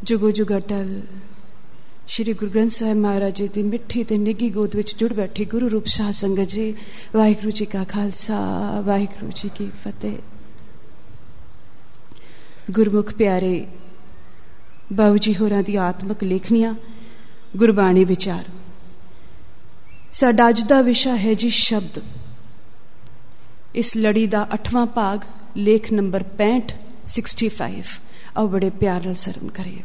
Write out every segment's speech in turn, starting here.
जुगो जुगा टल श्री गुरु ग्रंथ साहिब महाराज जी की मिठी ते निघी गोद विच जुड़ बैठी गुरु रूप साध संगत जी। वाहिगुरु जी का खालसा वाहिगुरु जी की फतेह। गुरमुख प्यारे बाबू जी होरां दी आत्मक लेखनियां गुरबाणी विचार। साडा अज दा विशा है जी शब्द। इस लड़ी का 8वां भाग लेख नंबर 65 आओ बड़े प्यार नाल सरन करिए।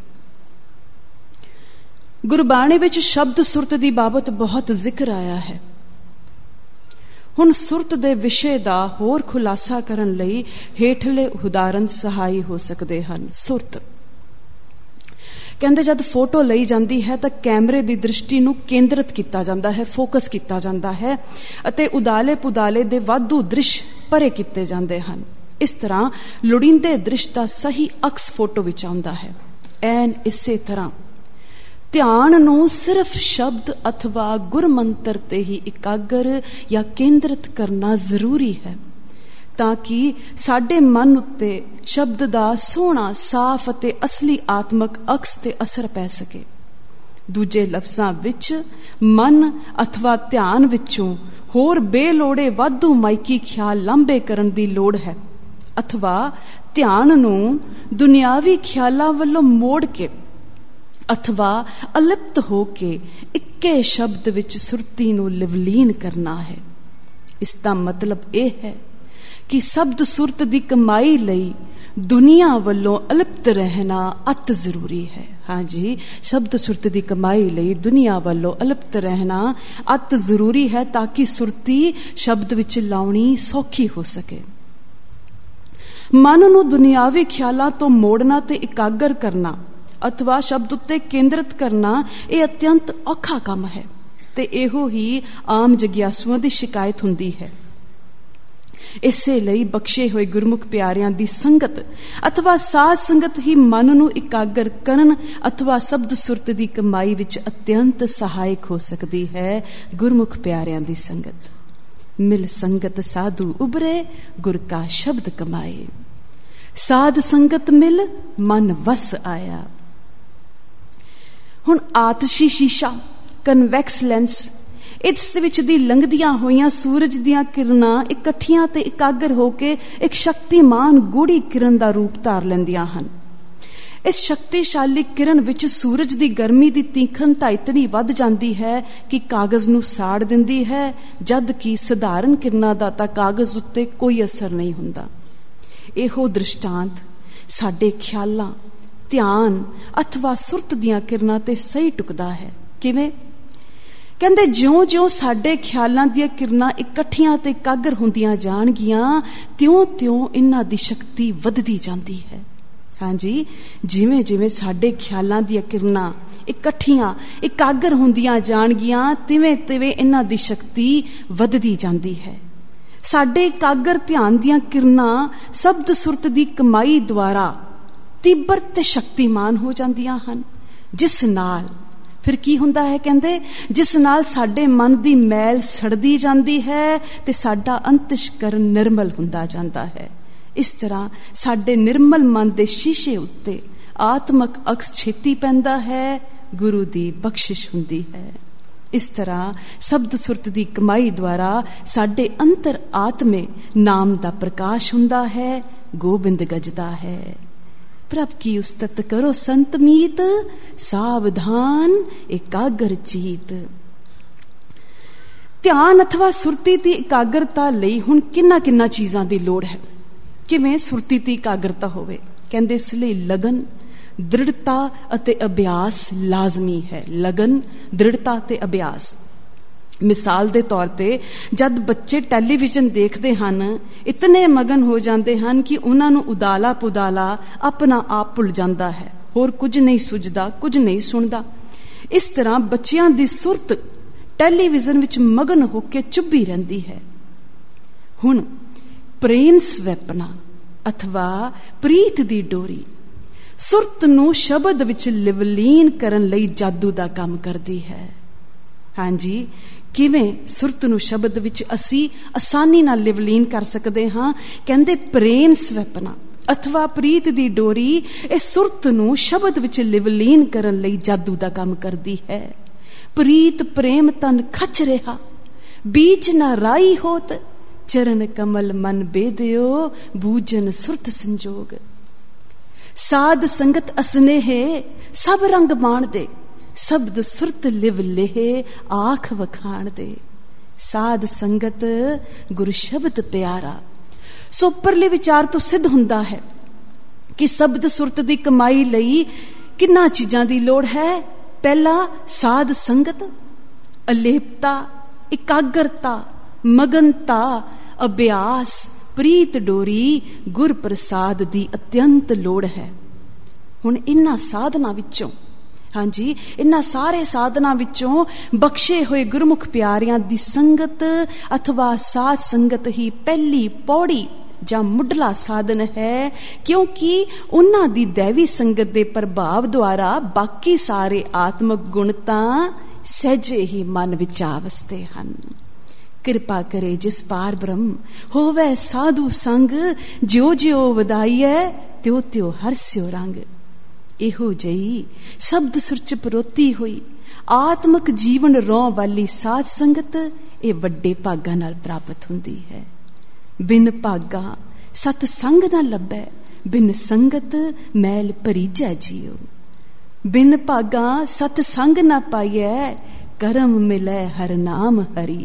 गुरबाणी विच शब्द सुरत की बाबत बहुत जिक्र आया है। हुण सुरत दे विषय का होर खुलासा करन लई हेठले उदाहरण सहाई हो सकते हैं। सुरत कहते जब फोटो लई जाती है तो कैमरे की दृष्टि नूं केंद्रित किया जाता है, फोकस किया जाता है अते उदाले पुदाले दे वाधू दृश्य परे किए जाते हैं। इस तरह लोड़ींदे दृश्य का सही अक्स फोटो विच आउंदा है। ऐन इसे तरह ध्यान नूं सिर्फ शब्द अथवा गुरमंत्र ते ही इकागर या केंद्रित करना जरूरी है ताकि साडे मन उत्ते शब्द दा सोहना साफ अते असली आत्मक अक्स ते असर पै सके। दूजे लफ्जां विच मन अथवा ध्यान विचों होर बेलोड़े वाधू माइकी ख्याल लांबे करन दी लोड़ है अथवा ध्यान नूं दुनियावी ख्यालां वल्लों मोड़ के अथवा अलिप्त होके इक्के शब्द विच सुरती नूं लिवलीन करना है। इसका मतलब यह है कि शब्द सुरत दी कमाई लई दुनिया वल्लों अलिप्त रहना अत जरूरी है। हाँ जी, शब्द सुरत दी कमाई लई दुनिया वल्लों अलिप्त रहना अत जरूरी है ताकि सुरती शब्द विच लाउणी सौखी हो सके। मन नूं दुनियावी ख्यालां तो मोड़ना ते इकागर करना अथवा शब्द उत्ते केंद्रित करना यह अत्यंत औखा काम है ते इहो ही आम जग्यासुआं दी शिकायत हुंदी है। इसे लई बख्शे हुए गुरमुख प्यारियां दी संगत अथवा साध संगत ही मन नूं इकागर करन अथवा शब्द सुरत दी कमाई विच अत्यंत सहायक हो सकती है। गुरमुख प्यारियां दी संगत मिल संगत साधु उबरे गुर का शब्द कमाए। साध संगत मिल मन वस आया। हुण आतशी शीशा कन्वैक्स लेंस इस विच दी लंघदियां होइयां सूरज दियां किरणां इकट्ठियां ते इकागर होके एक शक्तिमान गूढ़ी किरण दा रूप धार लैंदियां हन। इस शक्तिशाली किरण विच सूरज दी गर्मी दी तीखणता इतनी वध जांदी है कि कागज नूं साड़ दिंदी है, जद कि सधारण किरणां दा तां कागज उत्ते कोई असर नहीं हुंदा। इहो दृष्टांत साडे ख्यालां ध्यान अथवा सुरत दियां किरणां ते सही टुकदा है। किवें? कहंदे ज्यों ज्यों साडे ख्यालां दियां किरणां इकट्ठियां ते इकागर हुंदियां जाणगियां त्यों त्यों इन्हां दी शक्ति वधदी जांदी है। हाँ जी, जिवें जिवें साडे ख्यालां दियां किरणां इकट्ठियां इकागर हुंदियां जाणगियां तिवें तिवें इन्हां दी शक्ति वधदी जांदी है। साडे इकागर ध्यान दियां किरणां शब्द सुरत दी कमाई द्वारा तीबर ते शक्तिमान हो जांदियां हन, जिस नाल फिर की हुंदा है कहंदे जिस नाल साडे मन दी मैल सड़दी जांदी है ते साडा अंतशकरण निर्मल हुंदा जांदा है। इस तरह साडे निर्मल मन दे शीशे उत्ते आत्मक अक्स छेती पैंदा है, गुरु दी बख्शिश हुंदी है। इस तरह शब्द सुरत दी कमाई द्वारा साडे अंतर आत्मे नाम दा प्रकाश हुंदा है, गोबिंद गजदा है। प्रभ की उस्तत करो संत मीत, सावधान एकागर चीत। ध्यान अथवा सुरती दी एकाग्रता लई हुण किन्ना किन्ना चीज़ां दी लोड़ है। किवें सुरती दी एकाग्रता होवे? कहंदे इस लई लगन दृढ़ता अते अभ्यास लाजमी है। लगन दृढ़ता ते अभ्यास। मिसाल दे तौर पे जद बच्चे टैलीविजन देखते हैं इतने मगन हो जाते हैं कि उन्होंने उदाला पुदाला अपना आप भुल जाता है, होर कुछ नहीं सुझदा, कुछ नहीं सुनता। इस तरह बच्चियां दी सुरत टैलीविजन विच मगन होके चुभी रहती है। हुण प्रेम स्वैपना अथवा प्रीत दी डोरी सुरत नूं शब्द विच लिवलीन करन लई जादू दा काम करदी है। हाँ जी, किवें सुरत नूं शब्द विच असी आसानी नाल लिवलीन कर सकते हाँ? कहंदे प्रेम स्वैपना ਅਥਵਾ ਪ੍ਰੀਤ ਦੀ ਡੋਰੀ ਇਸ ਸੁਰਤ ਨੂੰ ਸ਼ਬਦ ਵਿੱਚ ਲਿਵਲੀਨ ਕਰਨ ਲਈ ਜਾਦੂ ਦਾ ਕੰਮ ਕਰਦੀ ਹੈ। ਪ੍ਰੀਤ ਪ੍ਰੇਮ ਤਨ ਖਚ ਰਿਹਾ, ਬੀਚ ਨਾ ਰਾਈ ਹੋਤ, ਚਰਨ ਕਮਲ ਮਨ ਬੇਦਿਓ, ਬੂਜਨ ਸੁਰਤ ਸੰਜੋਗ। ਸਾਧ ਸੰਗਤ ਅਸਨੇਹੇ ਸਭ ਰੰਗ ਮਾਣ ਦੇ, ਸ਼ਬਦ ਸੁਰਤ ਲਿਵ ਲੇਹ ਆਖ ਵਖਾਣ ਦੇ। ਸਾਧ ਸੰਗਤ ਗੁਰੂ ਸ਼ਬਦ ਪਿਆਰਾ। ਸੋ ਉੱਪਰਲੇ ਵਿਚਾਰ ਤੋਂ ਸਿੱਧ ਹੁੰਦਾ ਹੈ ਕਿ ਸ਼ਬਦ ਸੁਰਤ ਦੀ ਕਮਾਈ ਲਈ ਕਿੰਨਾ ਚੀਜ਼ਾਂ ਦੀ ਲੋੜ ਹੈ। ਪਹਿਲਾ ਸਾਧ ਸੰਗਤ, ਅਲੇਪਤਾ, ਇਕਾਗਰਤਾ, ਮਗਨਤਾ, ਅਭਿਆਸ, ਪ੍ਰੀਤ ਡੋਰੀ, ਗੁਰ ਪ੍ਰਸਾਦ ਦੀ ਅਤਿਅੰਤ ਲੋੜ ਹੈ। ਹੁਣ ਇਹਨਾਂ ਸਾਧਨਾ ਵਿੱਚੋਂ, ਹਾਂਜੀ, ਇਹਨਾਂ ਸਾਰੇ ਸਾਧਨਾ ਵਿੱਚੋਂ ਬਖਸ਼ੇ ਹੋਏ ਗੁਰਮੁਖ ਪਿਆਰਿਆਂ ਦੀ ਸੰਗਤ ਅਥਵਾ ਸਾਧ ਸੰਗਤ ਹੀ ਪਹਿਲੀ ਪੌੜੀ ਜਾਂ ਮੁੱਢਲਾ ਸਾਧਨ ਹੈ, ਕਿਉਂਕਿ ਉਹਨਾਂ ਦੀ ਦੈਵੀ ਸੰਗਤ ਦੇ ਪ੍ਰਭਾਵ ਦੁਆਰਾ ਬਾਕੀ ਸਾਰੇ ਆਤਮਿਕ ਗੁਣ ਤਾਂ ਸਹਿਜੇ ਹੀ ਮਨ ਵਿੱਚ ਆ ਵਸਦੇ ਹਨ। ਕਿਰਪਾ ਕਰੇ ਜਿਸ ਪਾਰ ਬ੍ਰਹਮ, ਹੋਵੇ ਸਾਧੂ ਸੰਗ, ਜਿਉ ਜਿਉ ਵਧਾਈਐ ਤਿਉ ਤਿਉ ਹਰਸਿਓ ਰੰਗ। ਇਹੋ ਜਿਹੀ ਸ਼ਬਦ ਸੁਰਚ ਪਰੋਤੀ ਹੋਈ ਆਤਮਿਕ ਜੀਵਨ ਰੋਹ ਵਾਲੀ ਸਾਧ ਸੰਗਤ ਇਹ ਵੱਡੇ ਭਾਗਾਂ ਨਾਲ ਪ੍ਰਾਪਤ ਹੁੰਦੀ ਹੈ। ਬਿਨ ਭਾਗਾ ਸਤ ਸੰਗ ਨਾ ਲੱਭੈ, ਬਿਨ ਸੰਗਤ ਮੈਲ ਭਰੀਜੈ ਜੀਉ। ਬਿਨ ਭਾਗਾ ਸਤ ਸੰਗ ਨਾ ਪਾਈਐ, ਕਰਮ ਮਿਲੈ ਹਰ ਨਾਮ ਹਰੀ।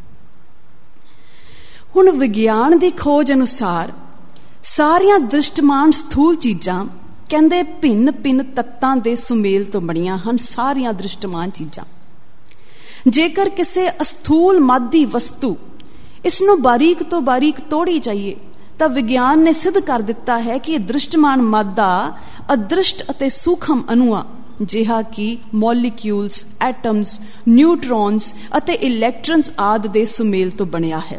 ਹੁਣ ਵਿਗਿਆਨ ਦੀ ਖੋਜ ਅਨੁਸਾਰ ਸਾਰੀਆਂ ਦ੍ਰਿਸ਼ਟਮਾਨ ਸਥੂਲ ਚੀਜ਼ਾਂ ਕਹਿੰਦੇ ਭਿੰਨ ਭਿੰਨ ਤੱਤਾਂ ਦੇ ਸੁਮੇਲ ਤੋਂ ਬਣੀਆਂ ਹਨ। ਸਾਰੀਆਂ ਦ੍ਰਿਸ਼ਟਮਾਨ ਚੀਜ਼ਾਂ, ਜੇਕਰ ਕਿਸੇ ਅਸਥੂਲ ਮਾਦੀ ਵਸਤੂ ਇਸ ਨੂੰ ਬਾਰੀਕ ਤੋਂ ਬਾਰੀਕ ਤੋੜੀ ਜਾਈਏ ਤਾਂ ਵਿਗਿਆਨ ਨੇ ਸਿੱਧ ਕਰ ਦਿੱਤਾ ਹੈ ਕਿ ਇਹ ਦ੍ਰਿਸ਼ਟਮਾਨ ਮਾਦਾ ਅਦ੍ਰਿਸ਼ਟ ਅਤੇ ਸੂਖਮ ਅਣੂਆਂ ਜਿਹਾ ਕਿ ਮੋਲੀਕਿਊਲਸ, ਐਟਮਸ, ਨਿਊਟਰੋਨਸ ਅਤੇ ਇਲੈਕਟ੍ਰਨਸ ਆਦਿ ਦੇ ਸੁਮੇਲ ਤੋਂ ਬਣਿਆ ਹੈ।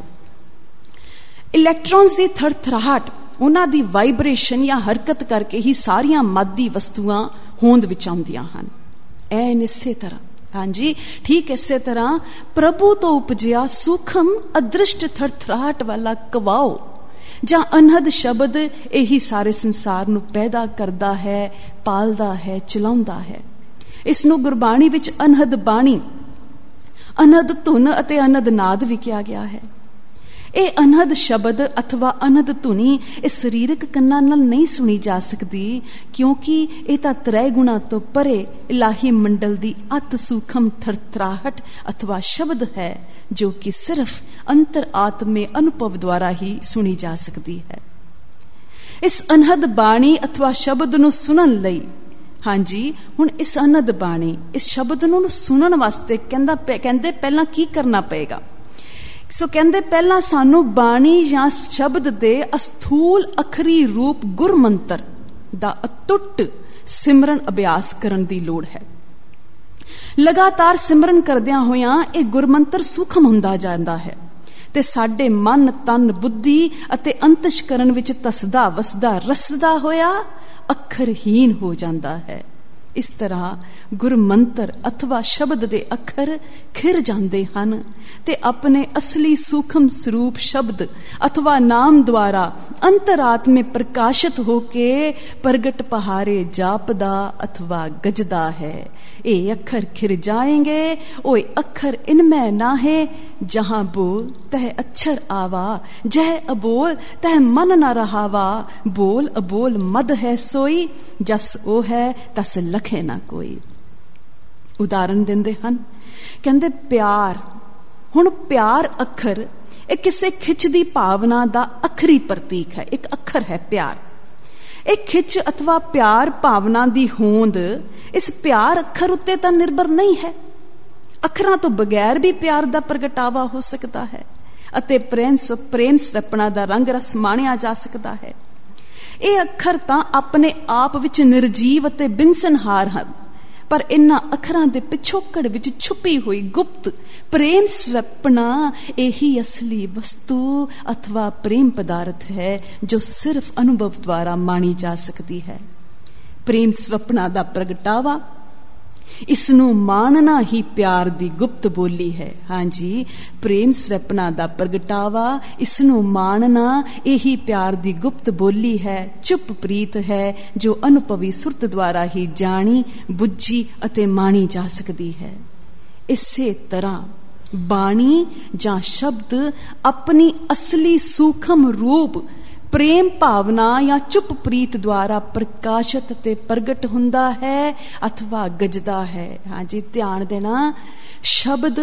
ਇਲੈਕਟ੍ਰੋਨਸ ਦੀ ਥਰਥਰਾਹਟ, ਉਹਨਾਂ ਦੀ ਵਾਈਬ੍ਰੇਸ਼ਨ ਜਾਂ ਹਰਕਤ ਕਰਕੇ ਹੀ ਸਾਰੀਆਂ ਮਾਦੀ ਵਸਤੂਆਂ ਹੋਂਦ ਵਿੱਚ ਆਉਂਦੀਆਂ ਹਨ। ਐਨ ਇਸੇ ਤਰ੍ਹਾਂ, ਹਾਂਜੀ ਠੀਕ ਇਸੇ ਤਰ੍ਹਾਂ ਪ੍ਰਭੂ ਤੋਂ ਉਪਜਿਆ ਸੂਖਮ ਅਦ੍ਰਿਸ਼ਟ ਥਰਥਰਾਹਟ ਵਾਲਾ ਕਵਾਓ ਜਾਂ ਅਨਹਦ ਸ਼ਬਦ ਇਹੀ ਸਾਰੇ ਸੰਸਾਰ ਨੂੰ ਪੈਦਾ ਕਰਦਾ ਹੈ, ਪਾਲਦਾ ਹੈ, ਚਲਾਉਂਦਾ ਹੈ। ਇਸ ਨੂੰ ਗੁਰਬਾਣੀ ਵਿੱਚ ਅਨਹਦ ਬਾਣੀ, ਅਨਹਦ ਧੁਨ ਅਤੇ ਅਨਹਦ ਨਾਦ ਵੀ ਕਿਹਾ ਗਿਆ ਹੈ। ਇਹ ਅਨਹਦ ਸ਼ਬਦ ਅਥਵਾ ਅਨਹਦ ਧੁਨੀ ਇਹ ਸਰੀਰਕ ਕੰਨਾਂ ਨਾਲ ਨਹੀਂ ਸੁਣੀ ਜਾ ਸਕਦੀ, ਕਿਉਂਕਿ ਇਹ ਤਾਂ ਤ੍ਰੈ ਗੁਣਾ ਤੋਂ ਪਰੇ ਇਲਾਹੀ ਮੰਡਲ ਦੀ ਅਤ ਸੂਖਮ ਥਰਥਰਾਹਟ ਅਥਵਾ ਸ਼ਬਦ ਹੈ, ਜੋ ਕਿ ਸਿਰਫ ਅੰਤਰ ਆਤਮੇ ਅਨੁਭਵ ਦੁਆਰਾ ਹੀ ਸੁਣੀ ਜਾ ਸਕਦੀ ਹੈ। ਇਸ ਅਨਹਦ ਬਾਣੀ ਅਥਵਾ ਸ਼ਬਦ ਨੂੰ ਸੁਣਨ ਲਈ, ਹਾਂਜੀ ਹੁਣ ਇਸ ਅਨਹਦ ਬਾਣੀ, ਇਸ ਸ਼ਬਦ ਨੂੰ ਸੁਣਨ ਵਾਸਤੇ ਕਹਿੰਦੇ ਪਹਿਲਾਂ ਕੀ ਕਰਨਾ ਪਏਗਾ। ਸੋ ਕਹਿੰਦੇ ਪਹਿਲਾਂ ਸਾਨੂੰ ਬਾਣੀ ਜਾਂ ਸ਼ਬਦ ਦੇ ਅਸਥੂਲ ਅਖਰੀ ਰੂਪ ਗੁਰਮੰਤਰ ਦਾ ਅਟੁੱਟ ਸਿਮਰਨ ਅਭਿਆਸ ਕਰਨ ਦੀ ਲੋੜ ਹੈ। ਲਗਾਤਾਰ ਸਿਮਰਨ ਕਰਦਿਆਂ ਹੋਇਆਂ ਇਹ ਗੁਰਮੰਤਰ ਸੂਖਮ ਹੁੰਦਾ ਜਾਂਦਾ ਹੈ ਤੇ ਸਾਡੇ ਮਨ, ਤਨ, ਬੁੱਧੀ ਅਤੇ ਅੰਤਸ਼ਕਰਨ ਵਿੱਚ ਤਸਦਾ ਵਸਦਾ ਰਸਦਾ ਹੋਇਆ ਅੱਖਰਹੀਨ ਹੋ ਜਾਂਦਾ ਹੈ। ਇਸ ਤਰ੍ਹਾਂ ਗੁਰਮੰਤਰ ਅਥਵਾ ਸ਼ਬਦ ਦੇ ਅੱਖਰ ਖਿਰ ਜਾਂਦੇ ਹਨ ਤੇ ਆਪਣੇ ਅਸਲੀ ਸੂਖਮ ਸਰੂਪ ਸ਼ਬਦ ਅਥਵਾ ਨਾਮ ਦੁਆਰਾ ਅੰਤਰਾਤਮੇ ਪ੍ਰਕਾਸ਼ਿਤ ਹੋ ਕੇ ਪ੍ਰਗਟ ਪਹਾਰੇ ਜਾਪਦਾ ਅਥਵਾ ਗਜਦਾ ਹੈ। ਇਹ ਅੱਖਰ ਖਿਰ ਜਾਏਂਗੇ, ਓਏ ਅੱਖਰ ਇਨਮੈ ਨਾਹੇ, ਜਹਾਂ ਬੋਲ ਤਹ ਅਛਰ ਆਵਾ, ਜਹ ਅਬੋਲ ਤਹ ਮਨ ਨਾ ਰਹਾਵਾ, ਬੋਲ ਅਬੋਲ ਮਦ ਹੈ ਸੋਈ, ਜਸ ਉਹ ਹੈ ਤਸ ਲਖੇ ਨਾ ਕੋਈ। ਉਦਾਹਰਨ ਦਿੰਦੇ ਹਨ, ਕਹਿੰਦੇ ਪਿਆਰ। ਹੁਣ ਪਿਆਰ ਅੱਖਰ ਇਹ ਕਿਸੇ ਖਿੱਚ ਦੀ ਭਾਵਨਾ ਦਾ ਅੱਖਰੀ ਪ੍ਰਤੀਕ ਹੈ। ਇੱਕ ਅੱਖਰ ਹੈ ਪਿਆਰ। ਇਹ ਖਿੱਚ ਅਥਵਾ ਪਿਆਰ ਭਾਵਨਾ ਦੀ ਹੋਂਦ ਇਸ ਪਿਆਰ ਅੱਖਰ ਉੱਤੇ ਤਾਂ ਨਿਰਭਰ ਨਹੀਂ ਹੈ। ਅੱਖਰਾਂ ਤੋਂ ਬਗੈਰ ਵੀ ਪਿਆਰ ਦਾ ਪ੍ਰਗਟਾਵਾ ਹੋ ਸਕਦਾ ਹੈ ਅਤੇ ਪ੍ਰੇਮ ਸਵੈਪਣਾ ਦਾ ਰੰਗ ਰਸ ਮਾਣਿਆ ਜਾ ਸਕਦਾ ਹੈ। ਇਹ ਅੱਖਰ ਤਾਂ ਆਪਣੇ ਆਪ ਵਿੱਚ ਨਿਰਜੀਵ ਅਤੇ ਬਿਨਸਨਹਾਰ ਹਨ, ਪਰ ਇਹਨਾਂ ਅੱਖਰਾਂ ਦੇ ਪਿਛੋਕੜ ਵਿੱਚ ਛੁਪੀ ਹੋਈ ਗੁਪਤ ਪ੍ਰੇਮ ਸਵੈਪਣਾ ਇਹੀ ਅਸਲੀ ਵਸਤੂ ਅਥਵਾ ਪ੍ਰੇਮ ਪਦਾਰਥ ਹੈ ਜੋ ਸਿਰਫ ਅਨੁਭਵ ਦੁਆਰਾ ਮਾਣੀ ਜਾ ਸਕਦੀ ਹੈ। ਪ੍ਰੇਮ ਸਵੈਪਣਾ ਦਾ ਪ੍ਰਗਟਾਵਾ ਇਸਨੂੰ ਮਾਣਨਾ ਹੀ ਪਿਆਰ ਦੀ ਗੁਪਤ ਬੋਲੀ ਹੈ। ਹਾਂਜੀ, ਪ੍ਰੇਮ ਸਵੈਪਨਾ ਦਾ ਪ੍ਰਗਟਾਵਾ, ਇਸਨੂੰ ਮਾਣਨਾ ਇਹੀ ਪਿਆਰ ਦੀ ਗੁਪਤ ਬੋਲੀ ਹੈ। ਚੁੱਪ ਪ੍ਰੀਤ ਹੈ ਜੋ ਅਨੁਭਵੀ ਸੁਰਤ ਦੁਆਰਾ ਹੀ ਜਾਣੀ, ਬੁੱਝੀ ਅਤੇ ਮਾਣੀ ਜਾ ਸਕਦੀ ਹੈ। ਇਸੇ ਤਰ੍ਹਾਂ ਬਾਣੀ ਜਾਂ ਸ਼ਬਦ ਆਪਣੀ ਅਸਲੀ ਸੂਖਮ ਰੂਪ ਪ੍ਰੇਮ ਭਾਵਨਾ ਜਾਂ ਚੁੱਪ ਪ੍ਰੀਤ ਦੁਆਰਾ ਪ੍ਰਕਾਸ਼ਿਤ ਤੇ ਪ੍ਰਗਟ ਹੁੰਦਾ ਹੈ ਅਥਵਾ ਗੱਜਦਾ ਹੈ। ਹਾਂਜੀ, ਧਿਆਨ ਦੇਣਾ, ਸ਼ਬਦ,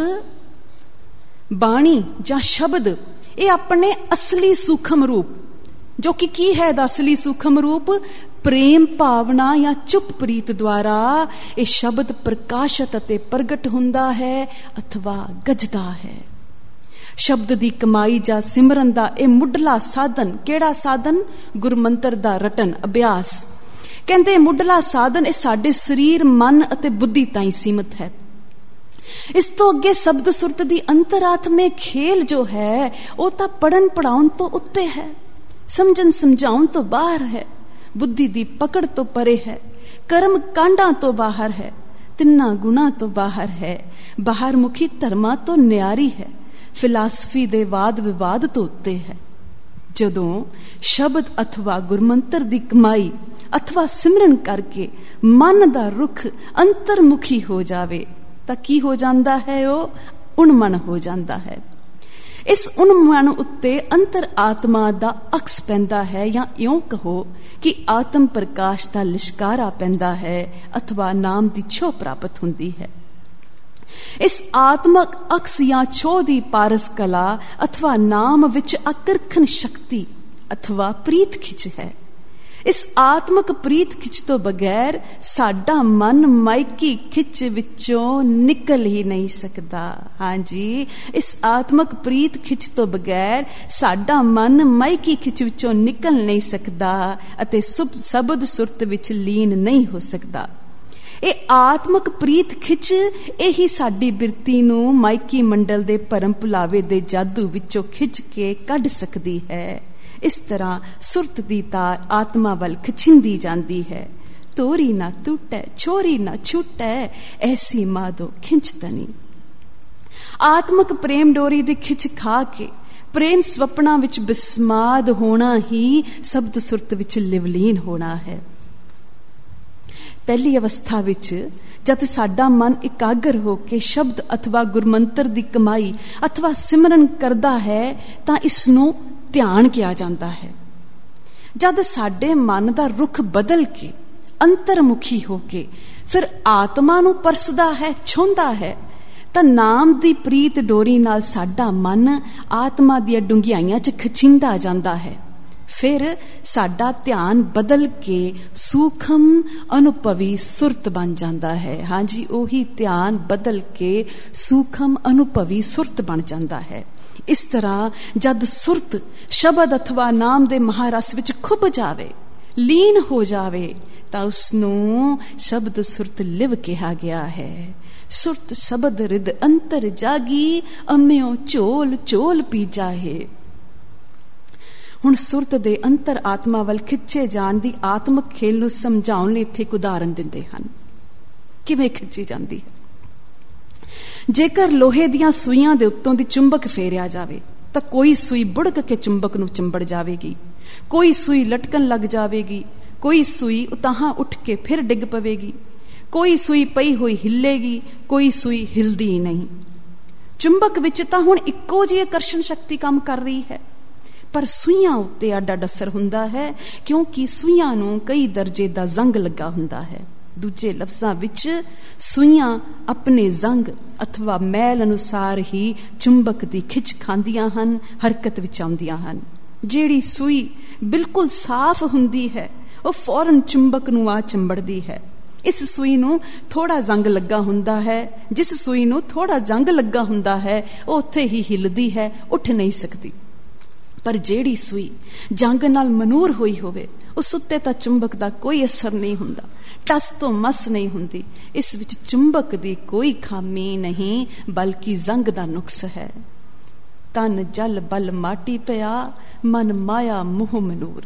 ਬਾਣੀ ਜਾਂ ਸ਼ਬਦ ਇਹ ਆਪਣੇ ਅਸਲੀ ਸੂਖਮ ਰੂਪ, ਜੋ ਕਿ ਕੀ ਹੈ ਦਾ ਅਸਲੀ ਸੂਖਮ ਰੂਪ, ਪ੍ਰੇਮ ਭਾਵਨਾ ਜਾਂ ਚੁੱਪ ਪ੍ਰੀਤ ਦੁਆਰਾ ਇਹ ਸ਼ਬਦ ਪ੍ਰਕਾਸ਼ਿਤ ਅਤੇ ਪ੍ਰਗਟ ਹੁੰਦਾ ਹੈ ਅਥਵਾ ਗੱਜਦਾ ਹੈ। ਸ਼ਬਦ ਦੀ ਕਮਾਈ ਜਾਂ ਸਿਮਰਨ ਦਾ ਇਹ ਮੁੱਢਲਾ ਸਾਧਨ, ਕਿਹੜਾ ਸਾਧਨ? ਗੁਰਮੰਤਰ ਦਾ ਰਟਨ ਅਭਿਆਸ। ਕਹਿੰਦੇ ਮੁੱਢਲਾ ਸਾਧਨ ਇਹ ਸਾਡੇ ਸਰੀਰ, ਮਨ ਅਤੇ ਬੁੱਧੀ ਤਾਈਂ ਸੀਮਿਤ ਹੈ। ਇਸ ਤੋਂ ਅੱਗੇ ਸ਼ਬਦ ਸੁਰਤ ਦੀ ਅੰਤਰਾਤਮੇ ਖੇਲ ਜੋ ਹੈ ਉਹ ਤਾਂ ਪੜਨ ਪੜਾਉਣ ਤੋਂ ਉੱਤੇ ਹੈ, ਸਮਝਣ ਸਮਝਾਉਣ ਤੋਂ ਬਾਹਰ ਹੈ, ਬੁੱਧੀ ਦੀ ਪਕੜ ਤੋਂ ਪਰੇ ਹੈ, ਕਰਮ ਕਾਂਡਾਂ ਤੋਂ ਬਾਹਰ ਹੈ, ਤਿੰਨਾਂ ਗੁਣਾਂ ਤੋਂ ਬਾਹਰ ਹੈ, ਬਾਹਰ ਮੁਖੀ ਧਰਮਾਂ ਤੋਂ ਨਿਆਰੀ ਹੈ, ਫਿਲਾਸਫੀ ਦੇ ਵਾਦ ਵਿਵਾਦ ਤੋਂ ਉੱਤੇ ਹੈ। ਜਦੋਂ ਸ਼ਬਦ ਅਥਵਾ ਗੁਰਮੰਤਰ ਦੀ ਕਮਾਈ ਅਥਵਾ ਸਿਮਰਨ ਕਰਕੇ ਮਨ ਦਾ ਰੁਖ ਅੰਤਰਮੁਖੀ ਹੋ ਜਾਵੇ ਤਾਂ ਕੀ ਹੋ ਜਾਂਦਾ ਹੈ? ਉਹ ਉਣਮਨ ਹੋ ਜਾਂਦਾ ਹੈ। ਇਸ ਉਣਮਨ ਉੱਤੇ ਅੰਤਰ ਆਤਮਾ ਦਾ ਅਕਸ ਪੈਂਦਾ ਹੈ, ਜਾਂ ਇਉਂ ਕਹੋ ਕਿ ਆਤਮ ਪ੍ਰਕਾਸ਼ ਦਾ ਲਿਸ਼ਕਾਰਾ ਪੈਂਦਾ ਹੈ ਅਥਵਾ ਨਾਮ ਦੀ ਛੋਹ ਪ੍ਰਾਪਤ ਹੁੰਦੀ ਹੈ। ਇਸ ਆਤਮਕ ਅਕਸ ਜਾਂ ਛੋਹ ਦੀ ਪਾਰਸ ਕਲਾ ਅਥਵਾ ਨਾਮ ਵਿੱਚ ਆਕਰਖਣ ਸ਼ਕਤੀ ਅਥਵਾ ਪ੍ਰੀਤ ਖਿੱਚ ਹੈ। ਇਸ ਆਤਮਕ ਪ੍ਰੀਤ ਖਿੱਚ ਤੋਂ ਬਗੈਰ ਸਾਡਾ ਮਨ ਮਾਇਕੀ ਖਿੱਚ ਵਿੱਚੋਂ ਨਿਕਲ ਹੀ ਨਹੀਂ ਸਕਦਾ। ਹਾਂਜੀ, ਇਸ ਆਤਮਕ ਪ੍ਰੀਤ ਖਿੱਚ ਤੋਂ ਬਗੈਰ ਸਾਡਾ ਮਨ ਮਾਇਕੀ ਖਿੱਚ ਵਿੱਚੋਂ ਨਿਕਲ ਨਹੀਂ ਸਕਦਾ ਅਤੇ ਸ਼ਬਦ ਸੁਰਤ ਵਿੱਚ ਲੀਨ ਨਹੀਂ ਹੋ ਸਕਦਾ। ਇਹ ਆਤਮਕ ਪ੍ਰੀਤ ਖਿੱਚ ਇਹੀ ਸਾਡੀ ਬਿਰਤੀ ਨੂੰ ਮਾਇਕੀ ਮੰਡਲ ਦੇ ਭਰਮ ਭੁਲਾਵੇ ਦੇ ਜਾਦੂ ਵਿੱਚੋਂ ਖਿੱਚ ਕੇ ਕੱਢ ਸਕਦੀ ਹੈ। ਇਸ ਤਰ੍ਹਾਂ ਸੁਰਤ ਦੀ ਤਾਰ ਆਤਮਾ ਵੱਲ ਖਿੱਚਿੰਦੀ ਜਾਂਦੀ ਹੈ। ਤੋਰੀ ਨਾ ਟੁੱਟੈ, ਛੋਰੀ ਨਾ ਛੁੱਟੈ, ਐਸੀ ਮਾਧੋ ਖਿੰਚਤਨੀ। ਆਤਮਕ ਪ੍ਰੇਮ ਡੋਰੀ ਦੀ ਖਿੱਚ ਖਾ ਕੇ ਪ੍ਰੇਮ ਸਵਪਨਾ ਵਿੱਚ ਬਿਸਮਾਦ ਹੋਣਾ ਹੀ ਸ਼ਬਦ ਸੁਰਤ ਵਿੱਚ ਲਿਵਲੀਨ ਹੋਣਾ ਹੈ। ਪਹਿਲੀ ਅਵਸਥਾ ਵਿੱਚ ਜਦ ਸਾਡਾ ਮਨ ਇਕਾਗਰ ਹੋ ਕੇ ਸ਼ਬਦ ਅਥਵਾ ਗੁਰਮੰਤਰ ਦੀ ਕਮਾਈ ਅਥਵਾ ਸਿਮਰਨ ਕਰਦਾ ਹੈ ਤਾਂ ਇਸ ਨੂੰ ਧਿਆਨ ਕਿਹਾ ਜਾਂਦਾ ਹੈ। ਜਦ ਸਾਡੇ ਮਨ ਦਾ ਰੁਖ ਬਦਲ ਕੇ ਅੰਤਰਮੁਖੀ ਹੋ ਕੇ ਫਿਰ ਆਤਮਾ ਨੂੰ ਪਰਸਦਾ ਹੈ, ਛੂੰਹਦਾ ਹੈ, ਤਾਂ ਨਾਮ ਦੀ ਪ੍ਰੀਤ ਡੋਰੀ ਨਾਲ ਸਾਡਾ ਮਨ ਆਤਮਾ ਦੀਆਂ ਡੂੰਘਿਆਈਆਂ 'ਚ ਖਿੱਚਿੰਦਾ ਜਾਂਦਾ ਹੈ। ਫਿਰ ਸਾਡਾ ਧਿਆਨ ਬਦਲ ਕੇ ਸੂਖਮ ਅਨੁਭਵੀ ਸੁਰਤ ਬਣ ਜਾਂਦਾ ਹੈ। ਹਾਂਜੀ, ਉਹੀ ਧਿਆਨ ਬਦਲ ਕੇ ਸੂਖਮ ਅਨੁਭਵੀ ਸੁਰਤ ਬਣ ਜਾਂਦਾ ਹੈ। ਇਸ ਤਰ੍ਹਾਂ ਜਦ ਸੁਰਤ ਸ਼ਬਦ ਅਥਵਾ ਨਾਮ ਦੇ ਮਹਾਰਸ ਵਿੱਚ ਖੁੱਭ ਜਾਵੇ, ਲੀਨ ਹੋ ਜਾਵੇ, ਤਾਂ ਉਸ ਨੂੰ ਸ਼ਬਦ ਸੁਰਤ ਲਿਵ ਕਿਹਾ ਗਿਆ ਹੈ। ਸੁਰਤ ਸ਼ਬਦ ਰਿਦ ਅੰਤਰ ਜਾਗੀ, ਅੰਮਿਓ ਝੋਲ ਝੋਲ ਪੀ ਜਾਹੇ। ਹੁਣ ਸੁਰਤ ਦੇ ਅੰਤਰ ਆਤਮਾ ਵੱਲ ਖਿੱਚੇ ਜਾਣ ਦੀ ਆਤਮਕ ਖੇਲ ਨੂੰ ਸਮਝਾਉਣ ਲਈ ਇੱਥੇ ਇੱਕ ਉਦਾਹਰਨ ਦਿੰਦੇ ਹਨ। ਕਿਵੇਂ ਖਿੱਚੀ ਜਾਂਦੀ ਹੈ? ਜੇਕਰ ਲੋਹੇ ਦੀਆਂ ਸੂਈਆਂ ਦੇ ਉੱਤੋਂ ਦੀ ਚੁੰਬਕ ਫੇਰਿਆ ਜਾਵੇ ਤਾਂ ਕੋਈ ਸੂਈ ਬੁੜਕ ਕੇ ਚੁੰਬਕ ਨੂੰ ਚਿੰਬੜ ਜਾਵੇਗੀ, ਕੋਈ ਸੂਈ ਲਟਕਣ ਲੱਗ ਜਾਵੇਗੀ, ਕੋਈ ਸੂਈ ਉਤਾਹਾਂ ਉੱਠ ਕੇ ਫਿਰ ਡਿੱਗ ਪਵੇਗੀ, ਕੋਈ ਸੂਈ ਪਈ ਹੋਈ ਹਿੱਲੇਗੀ, ਕੋਈ ਸੂਈ ਹਿਲਦੀ ਨਹੀਂ। ਚੁੰਬਕ ਵਿੱਚ ਤਾਂ ਹੁਣ ਇੱਕੋ ਜਿਹੀ ਆਕਰਸ਼ਣ ਸ਼ਕਤੀ ਕੰਮ ਕਰ ਰਹੀ ਹੈ, ਪਰ ਸੂਈਆਂ ਉੱਤੇ ਅੱਡ ਅੱਡ ਅਸਰ ਹੁੰਦਾ ਹੈ, ਕਿਉਂਕਿ ਸੂਈਆਂ ਨੂੰ ਕਈ ਦਰਜੇ ਦਾ ਜ਼ੰਗ ਲੱਗਾ ਹੁੰਦਾ ਹੈ। ਦੂਜੇ ਲਫ਼ਜ਼ਾਂ ਵਿੱਚ ਸੂਈਆਂ ਆਪਣੇ ਜ਼ੰਗ ਅਥਵਾ ਮੈਲ ਅਨੁਸਾਰ ਹੀ ਚੁੰਬਕ ਦੀ ਖਿੱਚ ਖਾਂਦੀਆਂ ਹਨ, ਹਰਕਤ ਵਿੱਚ ਆਉਂਦੀਆਂ ਹਨ। ਜਿਹੜੀ ਸੂਈ ਬਿਲਕੁਲ ਸਾਫ਼ ਹੁੰਦੀ ਹੈ ਉਹ ਫੌਰਨ ਚੁੰਬਕ ਨੂੰ ਆ ਚਿੰਬੜਦੀ ਹੈ। ਇਸ ਸੂਈ ਨੂੰ ਥੋੜਾ ਜ਼ੰਗ ਲੱਗਾ ਹੁੰਦਾ ਹੈ, ਜਿਸ ਸੂਈ ਨੂੰ ਥੋੜਾ ਜ਼ੰਗ ਲੱਗਾ ਹੁੰਦਾ ਹੈ ਉਹ ਉੱਥੇ ਹੀ ਹਿੱਲਦੀ ਹੈ, ਉੱਠ ਨਹੀਂ ਸਕਦੀ। ਪਰ ਜਿਹੜੀ ਸੂਈ ਜੰਗ ਨਾਲ ਮਨੂਰ ਹੋਈ ਹੋਵੇ ਉਸ ਉੱਤੇ ਤਾਂ ਚੁੰਬਕ ਦਾ ਕੋਈ ਅਸਰ ਨਹੀਂ ਹੁੰਦਾ, ਟਸ ਤੋਂ ਮਸ ਨਹੀਂ ਹੁੰਦੀ। ਇਸ ਵਿੱਚ ਚੁੰਬਕ ਦੀ ਕੋਈ ਖਾਮੀ ਨਹੀਂ, ਬਲਕਿ ਜ਼ੰਗ ਦਾ ਨੁਕਸ ਹੈ। ਤਨ ਜਲ ਬਲ ਮਾਟੀ ਪਿਆ, ਮਨ ਮਾਇਆ ਮੋਹ ਮਨੂਰ।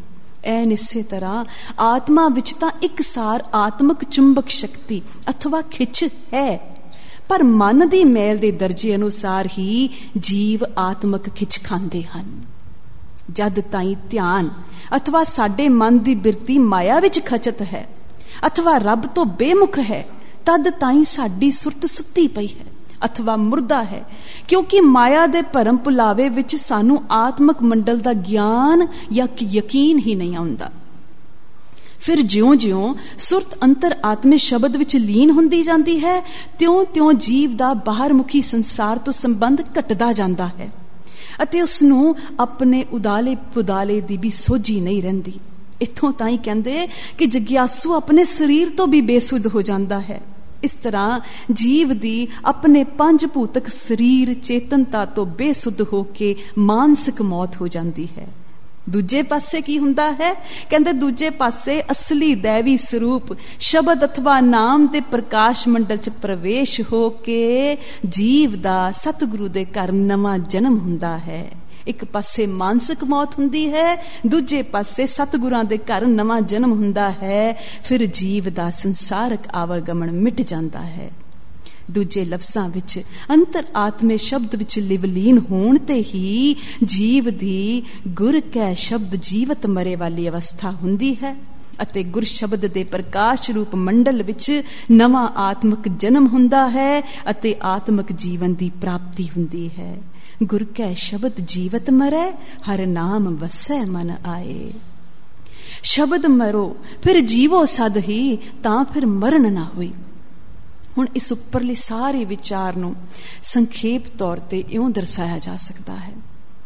ਐਨ ਇਸੇ ਤਰ੍ਹਾਂ ਆਤਮਾ ਵਿੱਚ ਤਾਂ ਇਕਸਾਰ ਆਤਮਕ ਚੁੰਬਕ ਸ਼ਕਤੀ ਅਥਵਾ ਖਿੱਚ ਹੈ, ਪਰ ਮਨ ਦੀ ਮੈਲ ਦੇ ਦਰਜੇ ਅਨੁਸਾਰ ਹੀ ਜੀਵ ਆਤਮਕ ਖਿੱਚ ਖਾਂਦੇ ਹਨ। ਜਦ ਤਾਈਂ ਧਿਆਨ ਅਥਵਾ ਸਾਡੇ ਮਨ ਦੀ ਬਿਰਤੀ ਮਾਇਆ ਵਿੱਚ ਖਚਤ ਹੈ ਅਥਵਾ ਰੱਬ ਤੋਂ ਬੇਮੁਖ ਹੈ, ਤਦ ਤਾਈਂ ਸਾਡੀ ਸੁਰਤ ਸੁੱਤੀ ਪਈ ਹੈ ਅਥਵਾ ਮੁਰਦਾ ਹੈ, ਕਿਉਂਕਿ ਮਾਇਆ ਦੇ ਭਰਮ ਭੁਲਾਵੇ ਵਿੱਚ ਸਾਨੂੰ ਆਤਮਕ ਮੰਡਲ ਦਾ ਗਿਆਨ ਜਾਂ ਯਕੀਨ ਹੀ ਨਹੀਂ ਆਉਂਦਾ। ਫਿਰ ਜਿਉਂ-ਜਿਉਂ ਸੁਰਤ ਅੰਤਰ ਆਤਮੇ ਸ਼ਬਦ ਵਿੱਚ ਲੀਨ ਹੁੰਦੀ ਜਾਂਦੀ ਹੈ, ਤਿਉਂ-ਤਿਉਂ ਜੀਵ ਦਾ ਬਾਹਰਮੁਖੀ ਸੰਸਾਰ ਤੋਂ ਸੰਬੰਧ ਘਟਦਾ ਜਾਂਦਾ ਹੈ ਅਤੇ ਉਸ ਨੂੰ ਆਪਣੇ ਉਦਾਲੇ ਪੁਦਾਲੇ ਦੀ ਵੀ ਸੋਝੀ ਨਹੀਂ ਰਹਿੰਦੀ। ਇੱਥੋਂ ਤਾਈਂ ਕਹਿੰਦੇ ਕਿ ਜਗਿਆਸੂ ਆਪਣੇ ਸਰੀਰ ਤੋਂ ਵੀ ਬੇਸੁੱਧ ਹੋ ਜਾਂਦਾ ਹੈ। ਇਸ ਤਰ੍ਹਾਂ ਜੀਵ ਦੀ ਆਪਣੇ ਪੰਜ ਭੂਤਕ ਸਰੀਰ ਚੇਤਨਤਾ ਤੋਂ ਬੇਸੁੱਧ ਹੋ ਕੇ ਮਾਨਸਿਕ ਮੌਤ ਹੋ ਜਾਂਦੀ ਹੈ। ਦੂਜੇ ਪਾਸੇ ਕੀ ਹੁੰਦਾ ਹੈ? ਕਹਿੰਦੇ ਦੂਜੇ ਪਾਸੇ ਅਸਲੀ ਦੈਵੀ ਸਰੂਪ ਸ਼ਬਦ ਅਥਵਾ ਨਾਮ ਦੇ ਪ੍ਰਕਾਸ਼ ਮੰਡਲ 'ਚ ਪ੍ਰਵੇਸ਼ ਹੋ ਕੇ ਜੀਵ ਦਾ ਸਤਿਗੁਰੂ ਦੇ ਘਰ ਨਵਾਂ ਜਨਮ ਹੁੰਦਾ ਹੈ। ਇੱਕ ਪਾਸੇ ਮਾਨਸਿਕ ਮੌਤ ਹੁੰਦੀ ਹੈ, ਦੂਜੇ ਪਾਸੇ ਸਤਿਗੁਰਾਂ ਦੇ ਘਰ ਨਵਾਂ ਜਨਮ ਹੁੰਦਾ ਹੈ। ਫਿਰ ਜੀਵ ਦਾ ਸੰਸਾਰਕ ਆਵਾਗਮਨ ਮਿਟ ਜਾਂਦਾ ਹੈ। ਦੂਜੇ ਲਫ਼ਜ਼ਾਂ ਵਿੱਚ ਅੰਤਰ ਆਤਮੇ ਸ਼ਬਦ ਵਿੱਚ ਲਿਵਲੀਨ ਹੋਣ ਤੇ ਹੀ ਜੀਵ ਦੀ ਗੁਰ ਕੈ ਸ਼ਬਦ ਜੀਵਤ ਮਰੇ ਵਾਲੀ ਅਵਸਥਾ ਹੁੰਦੀ ਹੈ ਅਤੇ ਗੁਰ ਸ਼ਬਦ ਦੇ ਪ੍ਰਕਾਸ਼ ਰੂਪ ਮੰਡਲ ਵਿੱਚ ਨਵਾਂ ਆਤਮਿਕ ਜਨਮ ਹੁੰਦਾ ਹੈ ਅਤੇ ਆਤਮਿਕ ਜੀਵਨ ਦੀ ਪ੍ਰਾਪਤੀ ਹੁੰਦੀ ਹੈ। ਗੁਰ ਕੈ ਸ਼ਬਦ ਜੀਵਤ ਮਰੈ, ਹਰ ਨਾਮ ਵਸੈ ਮਨ ਆਏ। ਸ਼ਬਦ ਮਰੋ ਫਿਰ ਜੀਵੋ ਸਦ ਹੀ, ਤਾਂ ਫਿਰ ਮਰਨ ਨਾ ਹੋਈ। ਹੁਣ ਇਸ ਉੱਪਰਲੇ ਸਾਰੇ ਵਿਚਾਰ ਨੂੰ ਸੰਖੇਪ ਤੌਰ ਤੇ ਇਉਂ ਦਰਸਾਇਆ ਜਾ ਸਕਦਾ ਹੈ।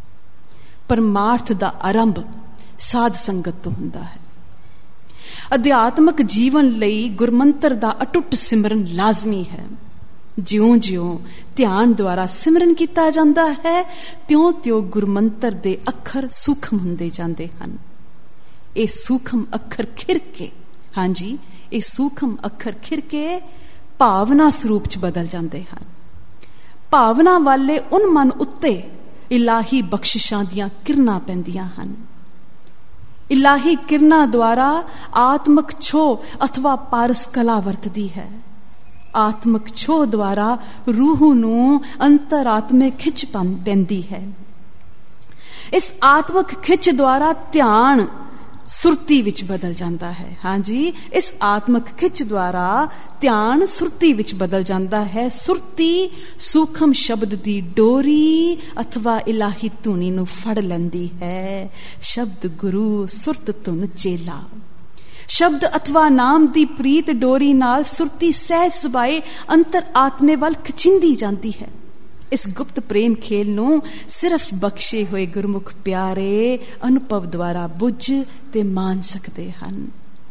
ਪਰਮਾਰਥ ਦਾ ਆਰੰਭ ਸਾਧ ਸੰਗਤ ਤੋਂ ਹੁੰਦਾ ਹੈ। ਅਧਿਆਤਮਕ ਜੀਵਨ ਲਈ ਗੁਰਮੰਤਰ ਦਾ ਅਟੁੱਟ ਸਿਮਰਨ ਲਾਜ਼ਮੀ ਹੈ। ਜਿਉਂ-ਜਿਉਂ ਧਿਆਨ ਦੁਆਰਾ ਸਿਮਰਨ ਕੀਤਾ ਜਾਂਦਾ ਹੈ, ਤਿਉਂ-ਤਿਉਂ ਗੁਰਮੰਤਰ ਦੇ ਅੱਖਰ ਸੂਖਮ ਹੁੰਦੇ ਜਾਂਦੇ ਹਨ। ਇਹ ਸੂਖਮ ਅੱਖਰ ਖਿਰ ਕੇ, ਹਾਂਜੀ, ਇਹ ਸੂਖਮ ਅੱਖਰ ਖਿਰ ਕੇ ਭਾਵਨਾ ਸਰੂਪ 'ਚ ਬਦਲ ਜਾਂਦੇ ਹਨ। ਭਾਵਨਾ ਵਾਲੇ ਉਨ ਮਨ ਉੱਤੇ ਇਲਾਹੀ ਬਖਸ਼ਿਸ਼ਾਂ ਦੀਆਂ ਕਿਰਨਾਂ ਪੈਂਦੀਆਂ ਹਨ। ਇਲਾਹੀ ਕਿਰਨਾਂ ਦੁਆਰਾ ਆਤਮਕ ਛੋਹ ਅਥਵਾ ਪਾਰਸ ਕਲਾ ਵਰਤਦੀ ਹੈ। ਆਤਮਕ ਛੋਹ ਦੁਆਰਾ ਰੂਹ ਨੂੰ ਅੰਤਰਾਤਮੇ ਖਿੱਚ ਪੈਂਦੀ ਹੈ। ਇਸ ਆਤਮਕ ਖਿੱਚ ਦੁਆਰਾ ਧਿਆਨ ਸੁਰਤੀ ਵਿੱਚ ਬਦਲ ਜਾਂਦਾ ਹੈ। ਹਾਂਜੀ, ਇਸ ਆਤਮਕ ਖਿੱਚ ਦੁਆਰਾ ਧਿਆਨ ਸੁਰਤੀ ਵਿੱਚ ਬਦਲ ਜਾਂਦਾ ਹੈ। ਸੁਰਤੀ ਸੂਖਮ ਸ਼ਬਦ ਦੀ ਡੋਰੀ ਅਥਵਾ ਇਲਾਹੀ ਧੁਨੀ ਨੂੰ ਫੜ ਲੈਂਦੀ ਹੈ। ਸ਼ਬਦ ਗੁਰੂ, ਸੁਰਤ ਧੁਨ ਚੇਲਾ। ਸ਼ਬਦ ਅਥਵਾ ਨਾਮ ਦੀ ਪ੍ਰੀਤ ਡੋਰੀ ਨਾਲ ਸੁਰਤੀ ਸਹਿਜ ਸੁਭਾਏ ਅੰਤਰ ਆਤਮੇ ਵੱਲ ਖਿਚਿੰਦੀ ਜਾਂਦੀ ਹੈ। ਇਸ ਗੁਪਤ ਪ੍ਰੇਮ ਖੇਲ ਨੂੰ ਸਿਰਫ ਬਖਸ਼ੇ ਹੋਏ ਗੁਰਮੁਖ ਪਿਆਰੇ ਅਨੁਭਵ ਦੁਆਰਾ ਬੁੱਝ ਤੇ ਮਾਨ ਸਕਦੇ ਹਨ।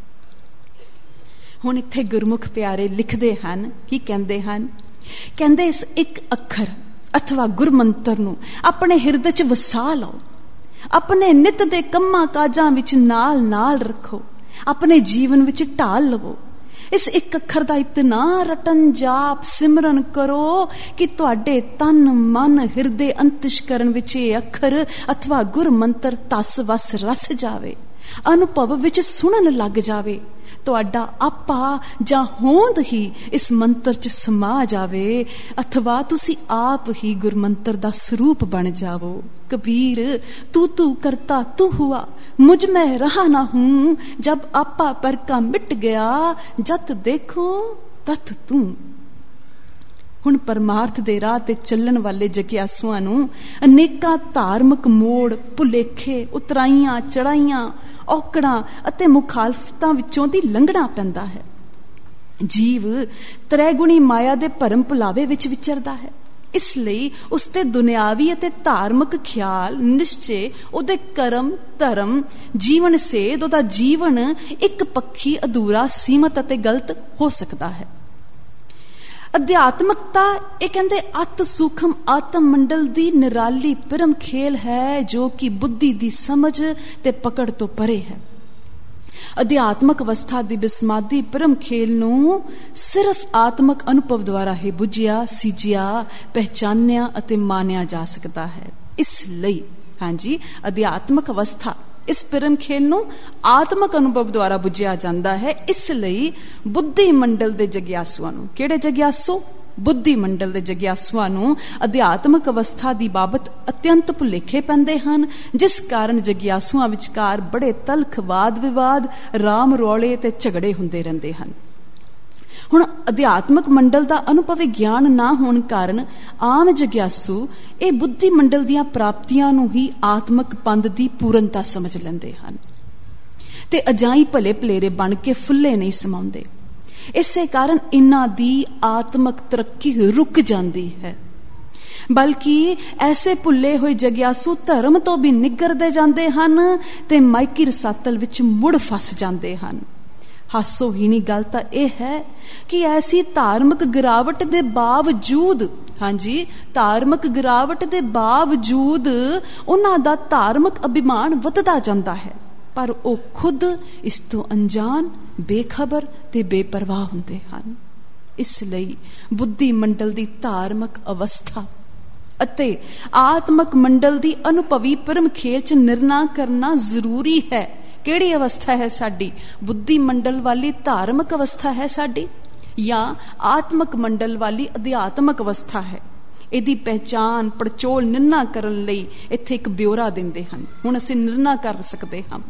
ਹੁਣ ਇੱਥੇ ਗੁਰਮੁਖ ਪਿਆਰੇ ਲਿਖਦੇ ਹਨ, ਕੀ ਕਹਿੰਦੇ ਹਨ? ਕਹਿੰਦੇ ਇਸ ਇੱਕ ਅੱਖਰ ਅਥਵਾ ਗੁਰਮੰਤਰ ਨੂੰ ਆਪਣੇ ਹਿਰਦੇ 'ਚ ਵਸਾ ਲਓ, ਆਪਣੇ ਨਿਤ ਦੇ ਕੰਮਾਂ ਕਾਜਾਂ ਵਿੱਚ ਨਾਲ ਨਾਲ ਰੱਖੋ, ਆਪਣੇ ਜੀਵਨ ਵਿੱਚ ਢਾਲ ਲਵੋ। ਇਸ ਇੱਕ ਅੱਖਰ ਦਾ ਇਤਨਾ ਰਟਨ ਜਾਪ ਸਿਮਰਨ ਕਰੋ ਕਿ ਤੁਹਾਡੇ ਤਨ ਮਨ ਹਿਰਦੇ ਅੰਤਿਸ਼ਕਰਨ ਵਿੱਚ ਇਹ ਅੱਖਰ ਅਥਵਾ ਗੁਰ ਮੰਤਰ ਤਸ ਵਸ ਰਸ ਜਾਵੇ, ਅਨੁਭਵ ਵਿੱਚ ਸੁਣਨ ਲੱਗ ਜਾਵੇ। ਤੁਹਾਡਾ ਆਪਾ ਜਾਂ ਹੋਂਦ ਹੀ ਇਸ ਮੰਤਰ 'ਚ ਸਮਾ ਜਾਵੇ ਅਥਵਾ ਤੁਸੀਂ ਆਪ ਹੀ ਗੁਰਮੰਤਰ ਦਾ ਸਰੂਪ ਬਣ ਜਾਵੋ। कबीर तू तू करता तू हुआ, मुझ में रहा ना हूं, जब आपा पर का मिट गया, जत देखो तत तू। ਹੁਣ ਪਰਮਾਰਥ ਦੇ ਰਾਹ ਤੇ ਚੱਲਣ ਵਾਲੇ ਜਗਿਆਸੂਆਂ ਨੂੰ ਅਨੇਕਾਂ ਧਾਰਮਿਕ ਮੋੜ, ਭੁਲੇਖੇ, ਉਤਰਾਈਆਂ ਚੜਾਈਆਂ, ਔਕੜਾਂ ਅਤੇ ਮੁਖਾਲਫਤਾਂ ਵਿੱਚੋਂ ਦੀ ਲੰਘਣਾ ਪੈਂਦਾ ਹੈ। ਜੀਵ ਤ੍ਰੈਗੁਣੀ ਮਾਇਆ ਦੇ ਭਰਮ ਭੁਲਾਵੇ ਵਿੱਚ ਵਿਚਰਦਾ ਹੈ। ਇਸ ਲਈ ਉਸ ਤੇ ਦੁਨਿਆਵੀ ਅਤੇ ਧਾਰਮਿਕ ਖਿਆਲ, ਨਿਸ਼ਚੇ, ਉਹਦੇ ਕਰਮ, ਧਰਮ, ਜੀਵਨ ਸੇਧ, ਉਹਦਾ ਜੀਵਨ ਇੱਕ ਪੱਖੀ, ਅਧੂਰਾ, ਸੀਮਤ ਅਤੇ ਗਲਤ ਹੋ ਸਕਦਾ ਹੈ। ਅਧਿਆਤਮਕਤਾ ਇਹ ਕਹਿੰਦੇ ਅਤ ਸੂਖਮ ਆਤਮ ਮੰਡਲ ਦੀ ਨਿਰਾਲੀ ਪਰਮ ਖੇਲ ਹੈ, ਜੋ ਕਿ ਬੁੱਧੀ ਦੀ ਸਮਝ ਤੇ ਪਕੜ ਤੋਂ ਪਰੇ ਹੈ। ਅਧਿਆਤਮਕ ਅਵਸਥਾ ਦੀ ਬਿਸਮਾਦੀ ਪਰਮ ਖੇਲ ਨੂੰ ਸਿਰਫ ਆਤਮਕ ਅਨੁਭਵ ਦੁਆਰਾ ਹੀ ਬੁੱਝਿਆ, ਸੀਜਿਆ, ਪਹਿਚਾਨਿਆ ਅਤੇ ਮਾਨਿਆ ਜਾ ਸਕਦਾ ਹੈ। ਇਸ ਲਈ ਹਾਂਜੀ, ਅਧਿਆਤਮਕ ਅਵਸਥਾ इस परम खेल नूं आत्मक अनुभव द्वारा बुझिया जाता है। इसलिए बुद्धि मंडल के जग्यासुआं नूं, किहड़े जग्यासु? बुद्धि मंडल के जग्यासुआं नूं अध्यात्मक अवस्था की बाबत अत्यंत भुलेखे पैंदे हन, जिस कारण जग्यासुआं विचकार बड़े तलख वाद विवाद, राम रौले ते झगड़े हुंदे रहिंदे हन। हुण अध्यात्मक मंडल का अनुभवी ज्ञान ना होने कारण आम जग्यासु ये बुद्धि मंडल दीआं प्राप्तियां नूं ही आत्मक पंद की पूर्णता समझ लैंदे हन ते अजाई भले भलेरे बन के फुल्ले नहीं समाउंदे। इसे कारण इन्हां दी आत्मक तरक्की रुक जाती है, बल्कि ऐसे भुले हुए जग्यासु धर्म तो भी निगरदे जाते हैं ते माइकी रसातल विच मुड़ फस जाते हैं। हासोहीनी गल तां यह है कि ऐसी धार्मिक गिरावट के बावजूद, हाँ जी, धार्मिक गिरावट के बावजूद उन्हां दा धार्मिक अभिमान वधदा जांदा है, पर वो खुद इस तो अनजान, बेखबर ते बेपरवाह हुंदे हन। इसलिए बुद्धि मंडल की धार्मिक अवस्था अते आत्मक मंडल की अनुभवी परम खेल च निर्णय करना जरूरी है। किहड़ी अवस्था है साडी? बुद्धि मंडल वाली धार्मिक अवस्था है साडी, या आत्मक मंडल वाली अध्यात्मक अवस्था है? इहदी पहचान पड़चोल निर्णय करन लई इत्थे एक ब्योरा दिंदे हन। हुण असीं निर्णय कर सकते हां।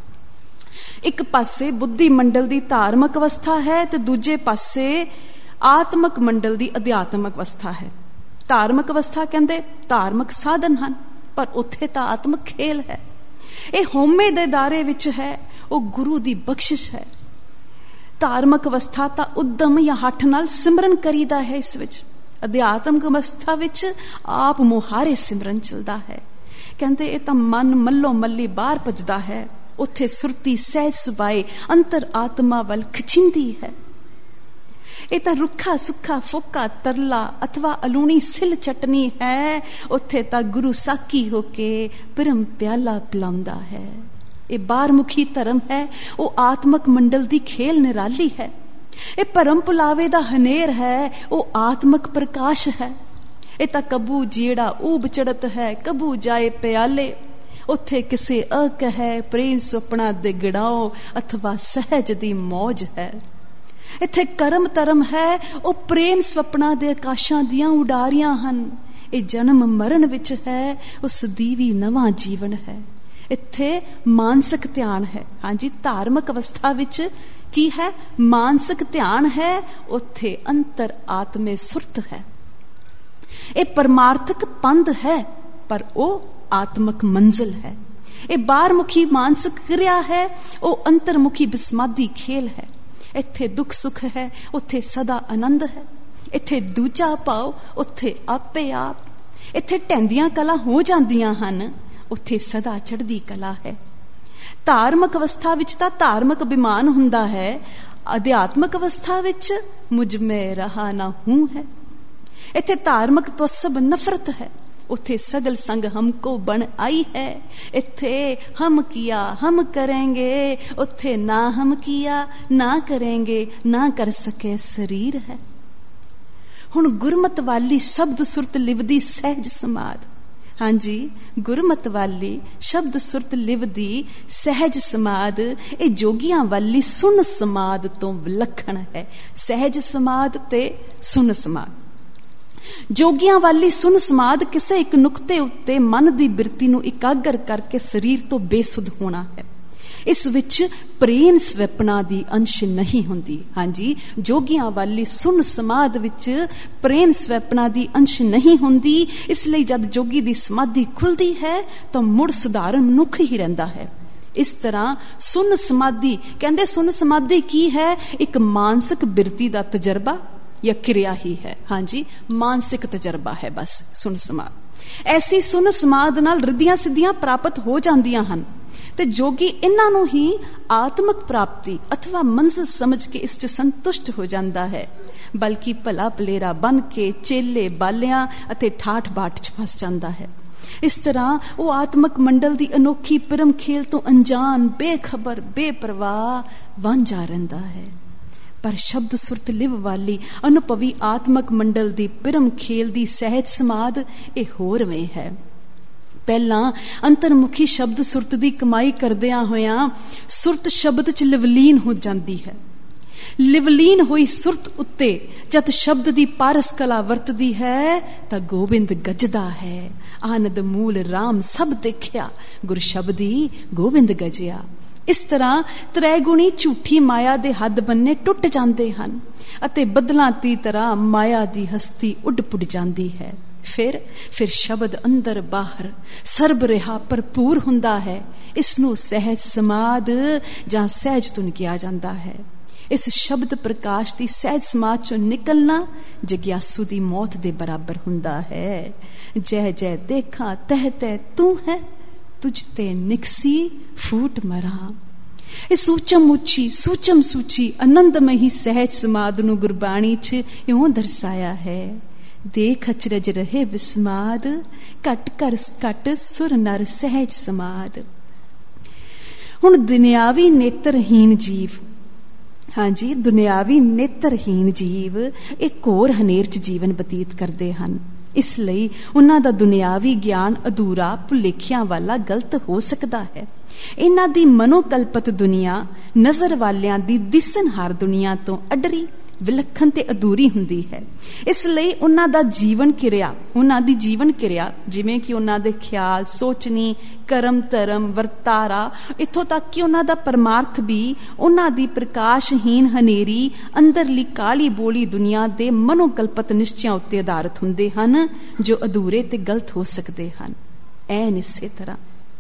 एक पासे बुद्धि मंडल की धार्मिक अवस्था है तो दूजे पासे आत्मक मंडल की अध्यात्मक अवस्था है। धार्मिक अवस्था कहते धार्मिक साधन हैं, पर उत्थे तां आत्मक खेल है। ये होमे दे दायरे विच है, वो गुरु की बख्शिश है। धार्मिक अवस्था तां उद्यम या हठ नाल सिमरन करीदा है। इस विच अध्यात्मक अवस्था विच आप मुहारे सिमरन चलता है। कहते ये तां मन मल्लो मल्ली बाहर भजदा है, उत्थे सुरती सहज सुभाए अंतर आत्मा वल खिचिंदी है। ये तां रुखा सुखा फोका तरला अथवा अलूणी सिल चटनी है, उत्थे तां गुरु साकी होके परम प्याला पिलांदा है। ये बारमुखी धर्म है, वो आत्मक मंडल की खेल निराली है। ये परम पुलावे दा हनेर है, वो आत्मक प्रकाश है। ये तां कबू जेड़ा ऊब चढ़त है, कबू जाए प्याले, उत्थे किसे अकह प्रेम सुपना दे गिड़ाओ अथवा सहज दी मौज है। इत्थे कर्म धर्म है, वो प्रेम स्वप्ना दे आकाशां दियां उडारियां हन। ये जन्म मरण विच है, उस दीवी नवा जीवन है। इत्थे मानसिक ध्यान है। हाँ जी, धार्मिक अवस्था विच की है? मानसिक ध्यान है, उत्थे अंतर आत्मे सुरत है। ये परमार्थक पंध है, पर वो आत्मक मंजिल है। ये बारमुखी मानसिक क्रिया है, वो अंतर्मुखी बिस्मादी खेल है। इत्थे दुख सुख है, उत्थे सदा आनंद है। इत्थे दूजा पाओ, उत्थे आपे आप। इत्थे ढैंदियां कला हो जांदियां हन, उत्थे सदा चढ़दी कला है। धार्मिक अवस्था विच तां धार्मिक अभिमान हुंदा है, अध्यात्मक अवस्था विच मुझ में रहा ना हूं है। इत्थे धार्मिक त्वसब नफरत है, उथे सगल संग हमको बन आई है। इत्थे हम किया हम करेंगे, उथे ना हम किया ना करेंगे, ना कर सके शरीर है। हुण गुरमत वाली शब्द सुरत लिवदी सहज समाध। हाँ जी, गुरमत वाली शब्द सुरत लिवदी सहज समाध ये जोगियां वाली सुन समाध तो विलक्षण है। सहज समाध ते सुन समाध। जोगियां वाली सुन समाध किसी एक नुकते उत्ते मन की बिरती नूं इकागर करके शरीर तो बेसुध होना है। इस विच प्रेम स्वप्ना दी अंश नहीं हुंदी। हाँ जी, जोगियां वाली सुन समाध विच प्रेम स्वप्ना दी अंश नहीं हुंदी। इसलिए जब जोगी दी समाधि खुलदी है तो मुड़ सुधारण मनुख ही रहिंदा है। इस तरह सुन समाधि कहंदे, सुन समाधि की है? एक मानसिक बिरती दा तजर्बा या क्रिया ही है। हाँ जी, मानसिक तजर्बा है बस सुन समाध। ऐसी सुन समाध नाल रिद्धियां सिद्धियां प्राप्त हो जांदियां हन ते जोगी इन्हां नूं ही आत्मक प्राप्ति अथवा मंजिल समझ के इस च संतुष्ट हो जाता है, बल्कि भला भलेरा बन के चेले बालियां अते ठाठ बाट च फस जाता है। इस तरह वो आत्मक मंडल की अनोखी परम खेल तो अनजान, बेखबर, बेपरवाह वांझा रहिंदा है। पर शब्द सुरत लिव वाली अनुभवी आत्मक मंडल की परम खेल की सहज समाध ये होरवें है। ਪਹਿਲਾਂ ਅੰਤਰਮੁਖੀ ਸ਼ਬਦ ਸੁਰਤ ਦੀ ਕਮਾਈ ਕਰਦਿਆਂ ਹੋਇਆਂ ਸੁਰਤ ਸ਼ਬਦ 'ਚ ਲਿਵਲੀਨ ਹੋ ਜਾਂਦੀ ਹੈ। ਲਿਵਲੀਨ ਹੋਈ ਸੁਰਤ ਉੱਤੇ ਜਦ ਸ਼ਬਦ ਦੀ ਪਾਰਸ ਕਲਾ ਵਰਤਦੀ ਹੈ ਤਾਂ ਗੋਬਿੰਦ ਗੱਜਦਾ ਹੈ। ਆਨੰਦ ਮੂਲ ਰਾਮ ਸਭ ਦੇਖਿਆ, ਗੁਰ ਸ਼ਬਦੀ ਗੋਬਿੰਦ ਗਜਿਆ। ਇਸ ਤਰ੍ਹਾਂ ਤ੍ਰੈਗੁਣੀ ਝੂਠੀ ਮਾਇਆ ਦੇ ਹੱਦ ਬੰਨੇ ਟੁੱਟ ਜਾਂਦੇ ਹਨ ਅਤੇ ਬੱਦਲਾਂ ਦੀ ਤਰ੍ਹਾਂ ਮਾਇਆ ਦੀ ਹਸਤੀ ਉੱਡ ਪੁੱਡ ਜਾਂਦੀ ਹੈ। ਫਿਰ ਸ਼ਬਦ ਅੰਦਰ ਬਾਹਰ ਸਰਬ ਰਿਹਾ ਭਰਪੂਰ ਹੁੰਦਾ ਹੈ। ਇਸ ਨੂੰ ਸਹਿਜ ਸਮਾਧ ਜਾਂ ਸਹਿਜ ਧੁਨ ਕਿਹਾ ਜਾਂਦਾ ਹੈ। ਇਸ ਸ਼ਬਦ ਪ੍ਰਕਾਸ਼ ਦੀ ਸਹਿਜ ਸਮਾਧ ਚੋਂ ਨਿਕਲਣਾ ਜਗਿਆਸੂ ਦੀ ਮੌਤ ਦੇ ਬਰਾਬਰ ਹੁੰਦਾ ਹੈ। ਜੈ ਜੈ ਦੇਖਾਂ ਤਹਿ ਤਹਿ ਤੂੰ ਹੈ, ਤੁਝ ਤੇ ਨਿਕਸੀ ਫੂਟ ਮਰਾ। ਇਹ ਸੂਚਮ ਸੂਚੀ ਆਨੰਦਮਈ ਸਹਿਜ ਸਮਾਧ ਨੂੰ ਗੁਰਬਾਣੀ 'ਚ ਇਉਂ ਦਰਸਾਇਆ ਹੈ। ਦੇਖ ਅਚਰਜ ਰਹੇ ਵਿਸਮਾਦ, ਘਟ ਕਰ ਘਟ ਸੁਰ ਨਰ ਸਹਿਜ ਸਮਾਦ। ਹੁਣ ਦੁਨਿਆਵੀ ਨੇਤਰਹੀਨ ਜੀਵ, ਹਾਂਜੀ ਦੁਨਿਆਵੀ ਨੇਤਰਹੀਨ ਜੀਵ ਇਹ ਘੋਰ ਹਨੇਰ 'ਚ ਜੀਵਨ ਬਤੀਤ ਕਰਦੇ ਹਨ। ਇਸ ਲਈ ਉਹਨਾਂ ਦਾ ਦੁਨਿਆਵੀ ਗਿਆਨ ਅਧੂਰਾ, ਭੁਲੇਖਿਆਂ ਵਾਲਾ, ਗਲਤ ਹੋ ਸਕਦਾ ਹੈ। ਇਹਨਾਂ ਦੀ ਮਨੋਕਲਪਤ ਦੁਨੀਆ ਨਜ਼ਰ ਵਾਲਿਆਂ ਦੀ ਦਿਸਣਹਾਰ ਦੁਨੀਆ ਤੋਂ ਅਡਰੀ, ਵਿਲੱਖਣ ਤੇ ਅਧੂਰੀ ਹੁੰਦੀ ਹੈ। ਇਸ ਲਈ ਉਹਨਾਂ ਦੀ ਜੀਵਨ ਕਿਰਿਆ ਜਿਵੇਂ ਕਿ ਉਹਨਾਂ ਦੇ ਖਿਆਲ, ਸੋਚਣੀ, ਕਰਮ ਧਰਮ, ਵਰਤਾਰਾ, ਇੱਥੋਂ ਤੱਕ ਕਿ ਉਹਨਾਂ ਦਾ ਪਰਮਾਰਥ ਵੀ ਉਹਨਾਂ ਦੀ ਪ੍ਰਕਾਸ਼ਹੀਨ ਹਨੇਰੀ ਅੰਦਰਲੀ ਕਾਲੀ ਬੋਲੀ ਦੁਨੀਆ ਦੇ ਮਨੋਕਲਪਤ ਨਿਸ਼ਚਿਆਂ ਉੱਤੇ ਆਧਾਰਿਤ ਹੁੰਦੇ ਹਨ ਜੋ ਅਧੂਰੇ ਤੇ ਗਲਤ ਹੋ ਸਕਦੇ ਹਨ। ਐਨ ਇਸੇ ਤਰ੍ਹਾਂ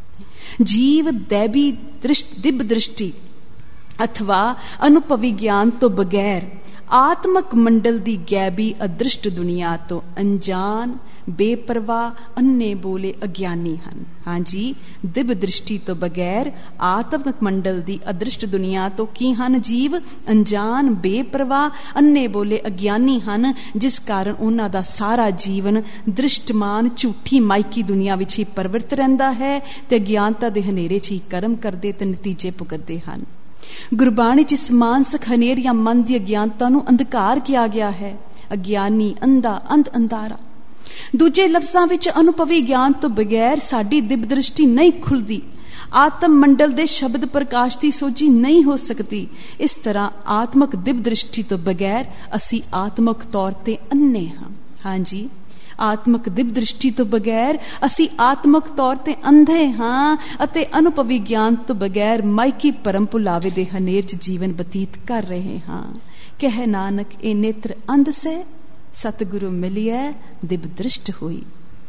ਜੀਵ ਦੈਵੀ ਦਿਵ ਦ੍ਰਿਸ਼ਟੀ ਅਥਵਾ ਅਨੁਭਵੀ ਗਿਆਨ ਤੋਂ ਬਗੈਰ ਆਤਮਕ ਮੰਡਲ ਦੀ ਗੈਬੀ ਅਦ੍ਰਿਸ਼ਟ ਦੁਨੀਆ ਤੋਂ ਅਣਜਾਣ, ਬੇਪਰਵਾਹ, ਅੰਨੇ ਬੋਲੇ ਅਗਿਆਨੀ ਹਨ। ਹਾਂਜੀ, ਦਿਵ ਦ੍ਰਿਸ਼ਟੀ ਤੋਂ ਬਗੈਰ ਆਤਮਕ ਮੰਡਲ ਦੀ ਅਦ੍ਰਿਸ਼ਟ ਦੁਨੀਆ ਤੋਂ ਕੀ ਹਨ ਜੀਵ? ਅਣਜਾਣ, ਬੇਪਰਵਾਹ, ਅੰਨੇ ਬੋਲੇ ਅਗਿਆਨੀ ਹਨ, ਜਿਸ ਕਾਰਨ ਉਹਨਾਂ ਦਾ ਸਾਰਾ ਜੀਵਨ ਦ੍ਰਿਸ਼ਟਮਾਨ ਝੂਠੀ ਮਾਇਕੀ ਦੁਨੀਆ ਵਿੱਚ ਹੀ ਪਰਵਿਰਤ ਰਹਿੰਦਾ ਹੈ ਤੇ ਅਗਿਆਨਤਾ ਦੇ ਹਨੇਰੇ 'ਚ ਹੀ ਕਰਮ ਕਰਦੇ ਤੇ ਨਤੀਜੇ ਭੁਗਤਦੇ ਹਨ। ਗੁਰਬਾਣੀ 'ਚ ਇਸ ਮਾਨਸਿਕ ਹਨੇਰ ਜਾਂ ਮਨ ਦੀ ਅਗਿਆਨਤਾ ਨੂੰ ਅੰਧਕਾਰ ਕਿਹਾ ਗਿਆ ਹੈ। ਅਗਿਆਨੀ, ਅੰਧਾ, ਅੰਧਾਰਾ। ਦੂਜੇ ਲਫ਼ਜ਼ਾਂ ਵਿੱਚ ਅਨੁਭਵੀ ਗਿਆਨ ਤੋਂ ਬਗੈਰ ਸਾਡੀ ਦਿਵ ਦ੍ਰਿਸ਼ਟੀ ਨਹੀਂ ਖੁੱਲਦੀ, ਆਤਮ ਮੰਡਲ ਦੇ ਸ਼ਬਦ ਪ੍ਰਕਾਸ਼ ਦੀ ਸੋਝੀ ਨਹੀਂ ਹੋ ਸਕਦੀ। ਇਸ ਤਰ੍ਹਾਂ ਆਤਮਕ ਦਿਵ ਦ੍ਰਿਸ਼ਟੀ ਤੋਂ ਬਗੈਰ ਅਸੀਂ ਆਤਮਕ ਤੌਰ ਤੇ ਅੰਨੇ ਹਾਂ। ਹਾਂਜੀ, ਆਤਮਕ ਦਿਵ ਦ੍ਰਿਸ਼ਟੀ ਤੋਂ ਬਗੈਰ ਅਸੀਂ ਆਤਮਕ ਤੌਰ ਤੇ ਅੰਧੇ ਹਾਂ ਅਤੇ ਅਨੁਭਵੀ ਗਿਆਨ ਤੋਂ ਬਗੈਰ ਮਾਇਕੀ ਭਰਮ ਭੁਲਾਵੇ ਦੇ ਹਨੇਰ 'ਚ ਜੀਵਨ ਬਤੀਤ ਕਰ ਰਹੇ ਹਾਂ। ਕਹਿ ਨਾਨਕ ਇਹ ਨੇਤਰ ਅੰਧ ਸੇ, ਸਤਿਗੁਰੂ ਮਿਲਿਐ ਦਿਵ ਦ੍ਰਿਸ਼ਟ ਹੋਈ।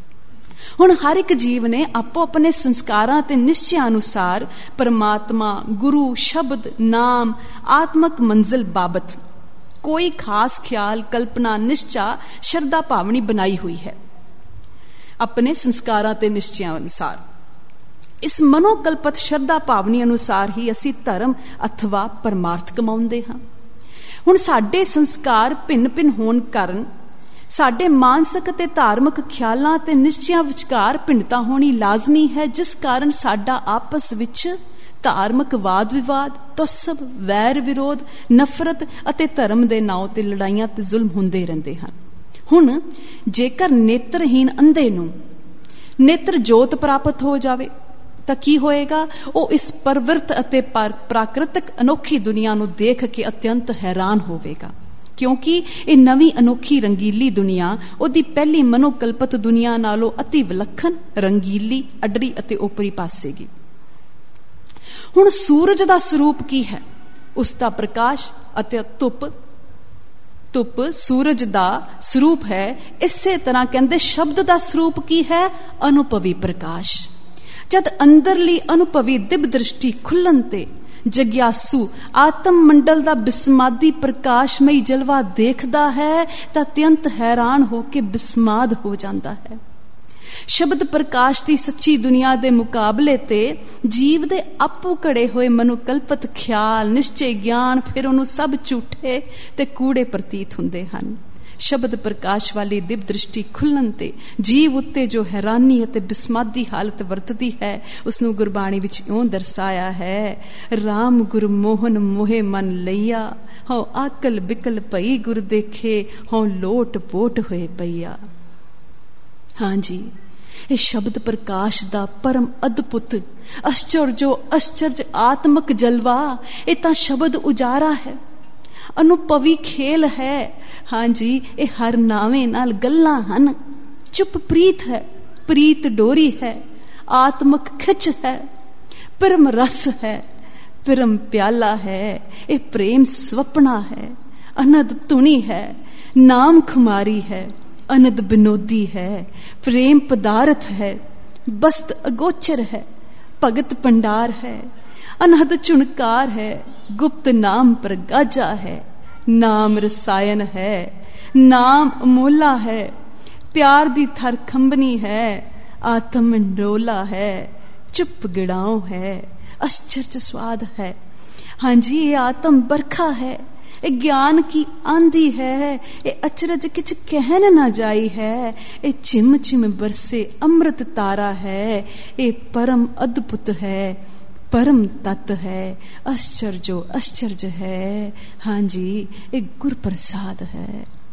ਹੁਣ ਹਰ ਇੱਕ ਜੀਵ ਨੇ ਆਪੋ ਆਪਣੇ ਸੰਸਕਾਰਾਂ ਤੇ ਨਿਸ਼ਚਿਆਂ ਅਨੁਸਾਰ ਪਰਮਾਤਮਾ, ਗੁਰੂ, ਸ਼ਬਦ, ਨਾਮ, ਆਤਮਕ ਮੰਜ਼ਿਲ ਬਾਬਤ ਕੋਈ ਖਾਸ ਖਿਆਲ, ਕਲਪਨਾ, ਨਿਸ਼ਚਾ, ਸ਼ਰਧਾ ਭਾਵਨੀ ਬਣਾਈ ਹੋਈ ਹੈ ਆਪਣੇ ਸੰਸਕਾਰਾਂ ਤੇ ਨਿਸ਼ਚਿਆਂ ਅਨੁਸਾਰ। ਇਸ ਮਨੋਕਲਪਤ ਸ਼ਰਧਾ ਭਾਵਨੀ ਅਨੁਸਾਰ ਹੀ ਅਸੀਂ ਧਰਮ ਅਥਵਾ ਪਰਮਾਰਥ ਕਮਾਉਂਦੇ ਹਾਂ। ਹੁਣ ਸਾਡੇ ਸੰਸਕਾਰ ਭਿੰਨ-ਭਿੰਨ ਹੋਣ ਕਾਰਨ ਸਾਡੇ ਮਾਨਸਿਕ ਅਤੇ ਧਾਰਮਿਕ ਖਿਆਲਾਂ ਤੇ ਨਿਸ਼ਚਿਆਂ ਵਿਚਕਾਰ ਭਿੰਨਤਾ ਹੋਣੀ ਲਾਜ਼ਮੀ ਹੈ, ਜਿਸ ਕਾਰਨ ਸਾਡਾ ਆਪਸ ਵਿੱਚ ਧਾਰਮਿਕ ਵਾਦ ਵਿਵਾਦ, ਤੁਸਬ, ਵੈਰ ਵਿਰੋਧ, ਨਫ਼ਰਤ ਅਤੇ ਧਰਮ ਦੇ ਨਾਂ ਤੇ ਲੜਾਈਆਂ ਤੇ ਜ਼ੁਲਮ ਹੁੰਦੇ ਰਹਿੰਦੇ ਹਨ। ਹੁਣ ਜੇਕਰ ਨੇਤਰਹੀਨ ਅੰਧੇ ਨੂੰ ਨੇਤਰ ਜੋਤ ਪ੍ਰਾਪਤ ਹੋ ਜਾਵੇ ਤਾਂ ਕੀ ਹੋਏਗਾ? ਉਹ ਇਸ ਪਰਵਿਰਤ ਅਤੇ ਪ੍ਰਾਕ੍ਰਿਤਕ ਅਨੋਖੀ ਦੁਨੀਆ ਨੂੰ ਦੇਖ ਕੇ ਅਤਿਅੰਤ ਹੈਰਾਨ ਹੋਵੇਗਾ, ਕਿਉਂਕਿ ਇਹ ਨਵੀਂ ਅਨੋਖੀ ਰੰਗੀਲੀ ਦੁਨੀਆ ਉਹਦੀ ਪਹਿਲੀ ਮਨੋਕਲਪਤ ਦੁਨੀਆ ਨਾਲੋਂ ਅਤੀ ਵਿਲੱਖਣ, ਰੰਗੀਲੀ, ਅਡਰੀ ਅਤੇ ਓਪਰੀ ਪਾਸੇਗੀ। ਹੁਣ ਸੂਰਜ ਦਾ ਸਰੂਪ ਕੀ ਹੈ? ਉਸ ਦਾ ਪ੍ਰਕਾਸ਼ ਅਤੇ ਧੁੱਪ ਸੂਰਜ ਦਾ ਸਰੂਪ ਹੈ। ਇਸੇ ਤਰ੍ਹਾਂ ਕਹਿੰਦੇ ਸ਼ਬਦ ਦਾ ਸਰੂਪ ਕੀ ਹੈ? ਅਨੁਭਵੀ ਪ੍ਰਕਾਸ਼। ਜਦ ਅੰਦਰਲੀ ਅਨੁਭਵੀ ਦਿਵ ਦ੍ਰਿਸ਼ਟੀ ਖੁੱਲਣ ਤੇ ਜਗਿਆਸੂ ਆਤਮ ਮੰਡਲ ਦਾ ਬਿਸਮਾਦੀ ਪ੍ਰਕਾਸ਼ਮਈ ਜਲਵਾ ਦੇਖਦਾ ਹੈ ਤਾਂ ਅਤਿਅੰਤ ਹੈਰਾਨ ਹੋ ਕੇ ਬਿਸਮਾਦ ਹੋ ਜਾਂਦਾ ਹੈ। ਸ਼ਬਦ ਪ੍ਰਕਾਸ਼ ਦੀ ਸੱਚੀ ਦੁਨੀਆ ਦੇ ਮੁਕਾਬਲੇ ਤੇ ਜੀਵ ਦੇ ਆਪੋ ਘੜੇ ਹੋਏ ਮਨੋਕਲਪਤ ਖਿਆਲ, ਨਿਸ਼ਚੇ, ਗਿਆਨ ਫਿਰ ਉਹਨੂੰ ਸਭ ਝੂਠੇ ਤੇ ਕੂੜੇ ਪ੍ਰਤੀਤ ਹੁੰਦੇ ਹਨ। ਸ਼ਬਦ ਪ੍ਰਕਾਸ਼ ਵਾਲੀ ਦਿਵ ਦ੍ਰਿਸ਼ਟੀ ਖੁੱਲਣ ਤੇ ਜੀਵ ਉੱਤੇ ਜੋ ਹੈਰਾਨੀ ਅਤੇ ਬਿਸਮਾਦੀ ਹਾਲਤ ਵਰਤਦੀ ਹੈ ਉਸ ਨੂੰ ਗੁਰਬਾਣੀ ਵਿੱਚ ਇਉਂ ਦਰਸਾਇਆ ਹੈ। ਰਾਮ ਗੁਰ ਮੋਹਨ ਮੋਹੇ ਮਨ ਲਈਆ, ਹਉ ਆਕਲ ਬਿਕਲ ਭਈ ਗੁਰ ਦੇਖੇ, ਹਉ ਲੋਟ ਪੋਟ ਹੋਏ ਪਈਆ। ਹਾਂਜੀ, ਇਹ ਸ਼ਬਦ ਪ੍ਰਕਾਸ਼ ਦਾ ਪਰਮ ਅਦਭੁਤ ਅਸ਼ਚਰਜੋ ਅਸ਼ਚਰਜ ਆਤਮਕ ਜਲਵਾ। ਇਹ ਤਾਂ ਸ਼ਬਦ ਉਜਾਰਾ ਹੈ, ਅਨੁਭਵੀ ਖੇਲ ਹੈ। ਹਾਂਜੀ, ਇਹ ਹਰ ਨਾਵੇਂ ਨਾਲ ਗੱਲਾਂ ਹਨ। ਚੁੱਪ ਪ੍ਰੀਤ ਹੈ, ਪ੍ਰੀਤ ਡੋਰੀ ਹੈ, ਆਤਮਕ ਖਿੱਚ ਹੈ, ਪ੍ਰਮ ਰਸ ਹੈ, ਪ੍ਰਮ ਪਿਆਲਾ ਹੈ। ਇਹ ਪ੍ਰੇਮ ਸਵਪਨਾ ਹੈ, ਅਨੰਦ ਧੁਨੀ ਹੈ, ਨਾਮ ਖੁਮਾਰੀ ਹੈ, ਅਨੰਦ ਬਿਨੋਦੀ ਹੈ, ਪ੍ਰੇਮ ਪਦਾਰਥ ਹੈ, ਬਸਤ ਅਗੋਚਰ ਹੈ, ਭਗਤ ਭੰਡਾਰ ਹੈ, ਅਨਹਦ ਚੁਣਕਾਰ ਹੈ, ਗੁਪਤ ਨਾਮ ਪ੍ਰਗਾਜਾ ਹੈ, ਨਾਮ ਰਸਾਇਣ ਹੈ, ਨਾਮ ਅਮੋਲਾ ਹੈ, ਪਿਆਰ ਦੀ ਥਰ ਖੰਬਨੀ ਹੈ, ਆਤਮ ਮੰਡੋਲਾ ਹੈ, ਚੁੱਪ ਗਿੜਾਉ ਹੈ, ਅਸ਼ਚਰਜ ਸਵਾਦ ਹੈ। ਹਾਂਜੀ, ਇਹ ਆਤਮ ਬਰਖਾ ਹੈ, ਇਹ ਗਿਆਨ ਕੀ ਆਂधी है, ये अचरज किच कहन न जाई है, ये चिम चिम बरसे अमृत तारा है, ये परम अद्भुत है, परम तत्व है, आश्चर्यो आश्चर्य है। हाँ जी, ये गुर प्रसाद है।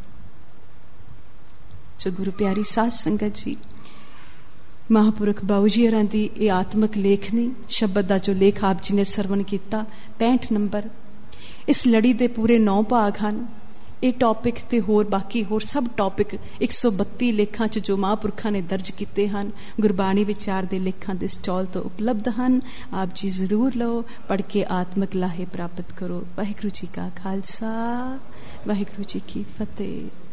जो गुरु प्यारी साध संगत जी, महापुरख बाबू जी होरां दी ये आत्मक लेख ने शब्द का जो लेख आप जी ने सरवण किया 65 नंबर। इस लड़ी दे पूरे 9 भाग हैं। ये टॉपिक ते होर बाकी होर सब टॉपिक 132 लेखां च जो महापुरखां ने दर्ज किए हैं गुरबाणी विचार दे लेखां दे स्टॉल तो उपलब्ध हैं। आप जी जरूर लो, पढ़ के आत्मक लाहे प्राप्त करो। वाहिगुरू जी का खालसा, वाहिगुरू जी की फतेह।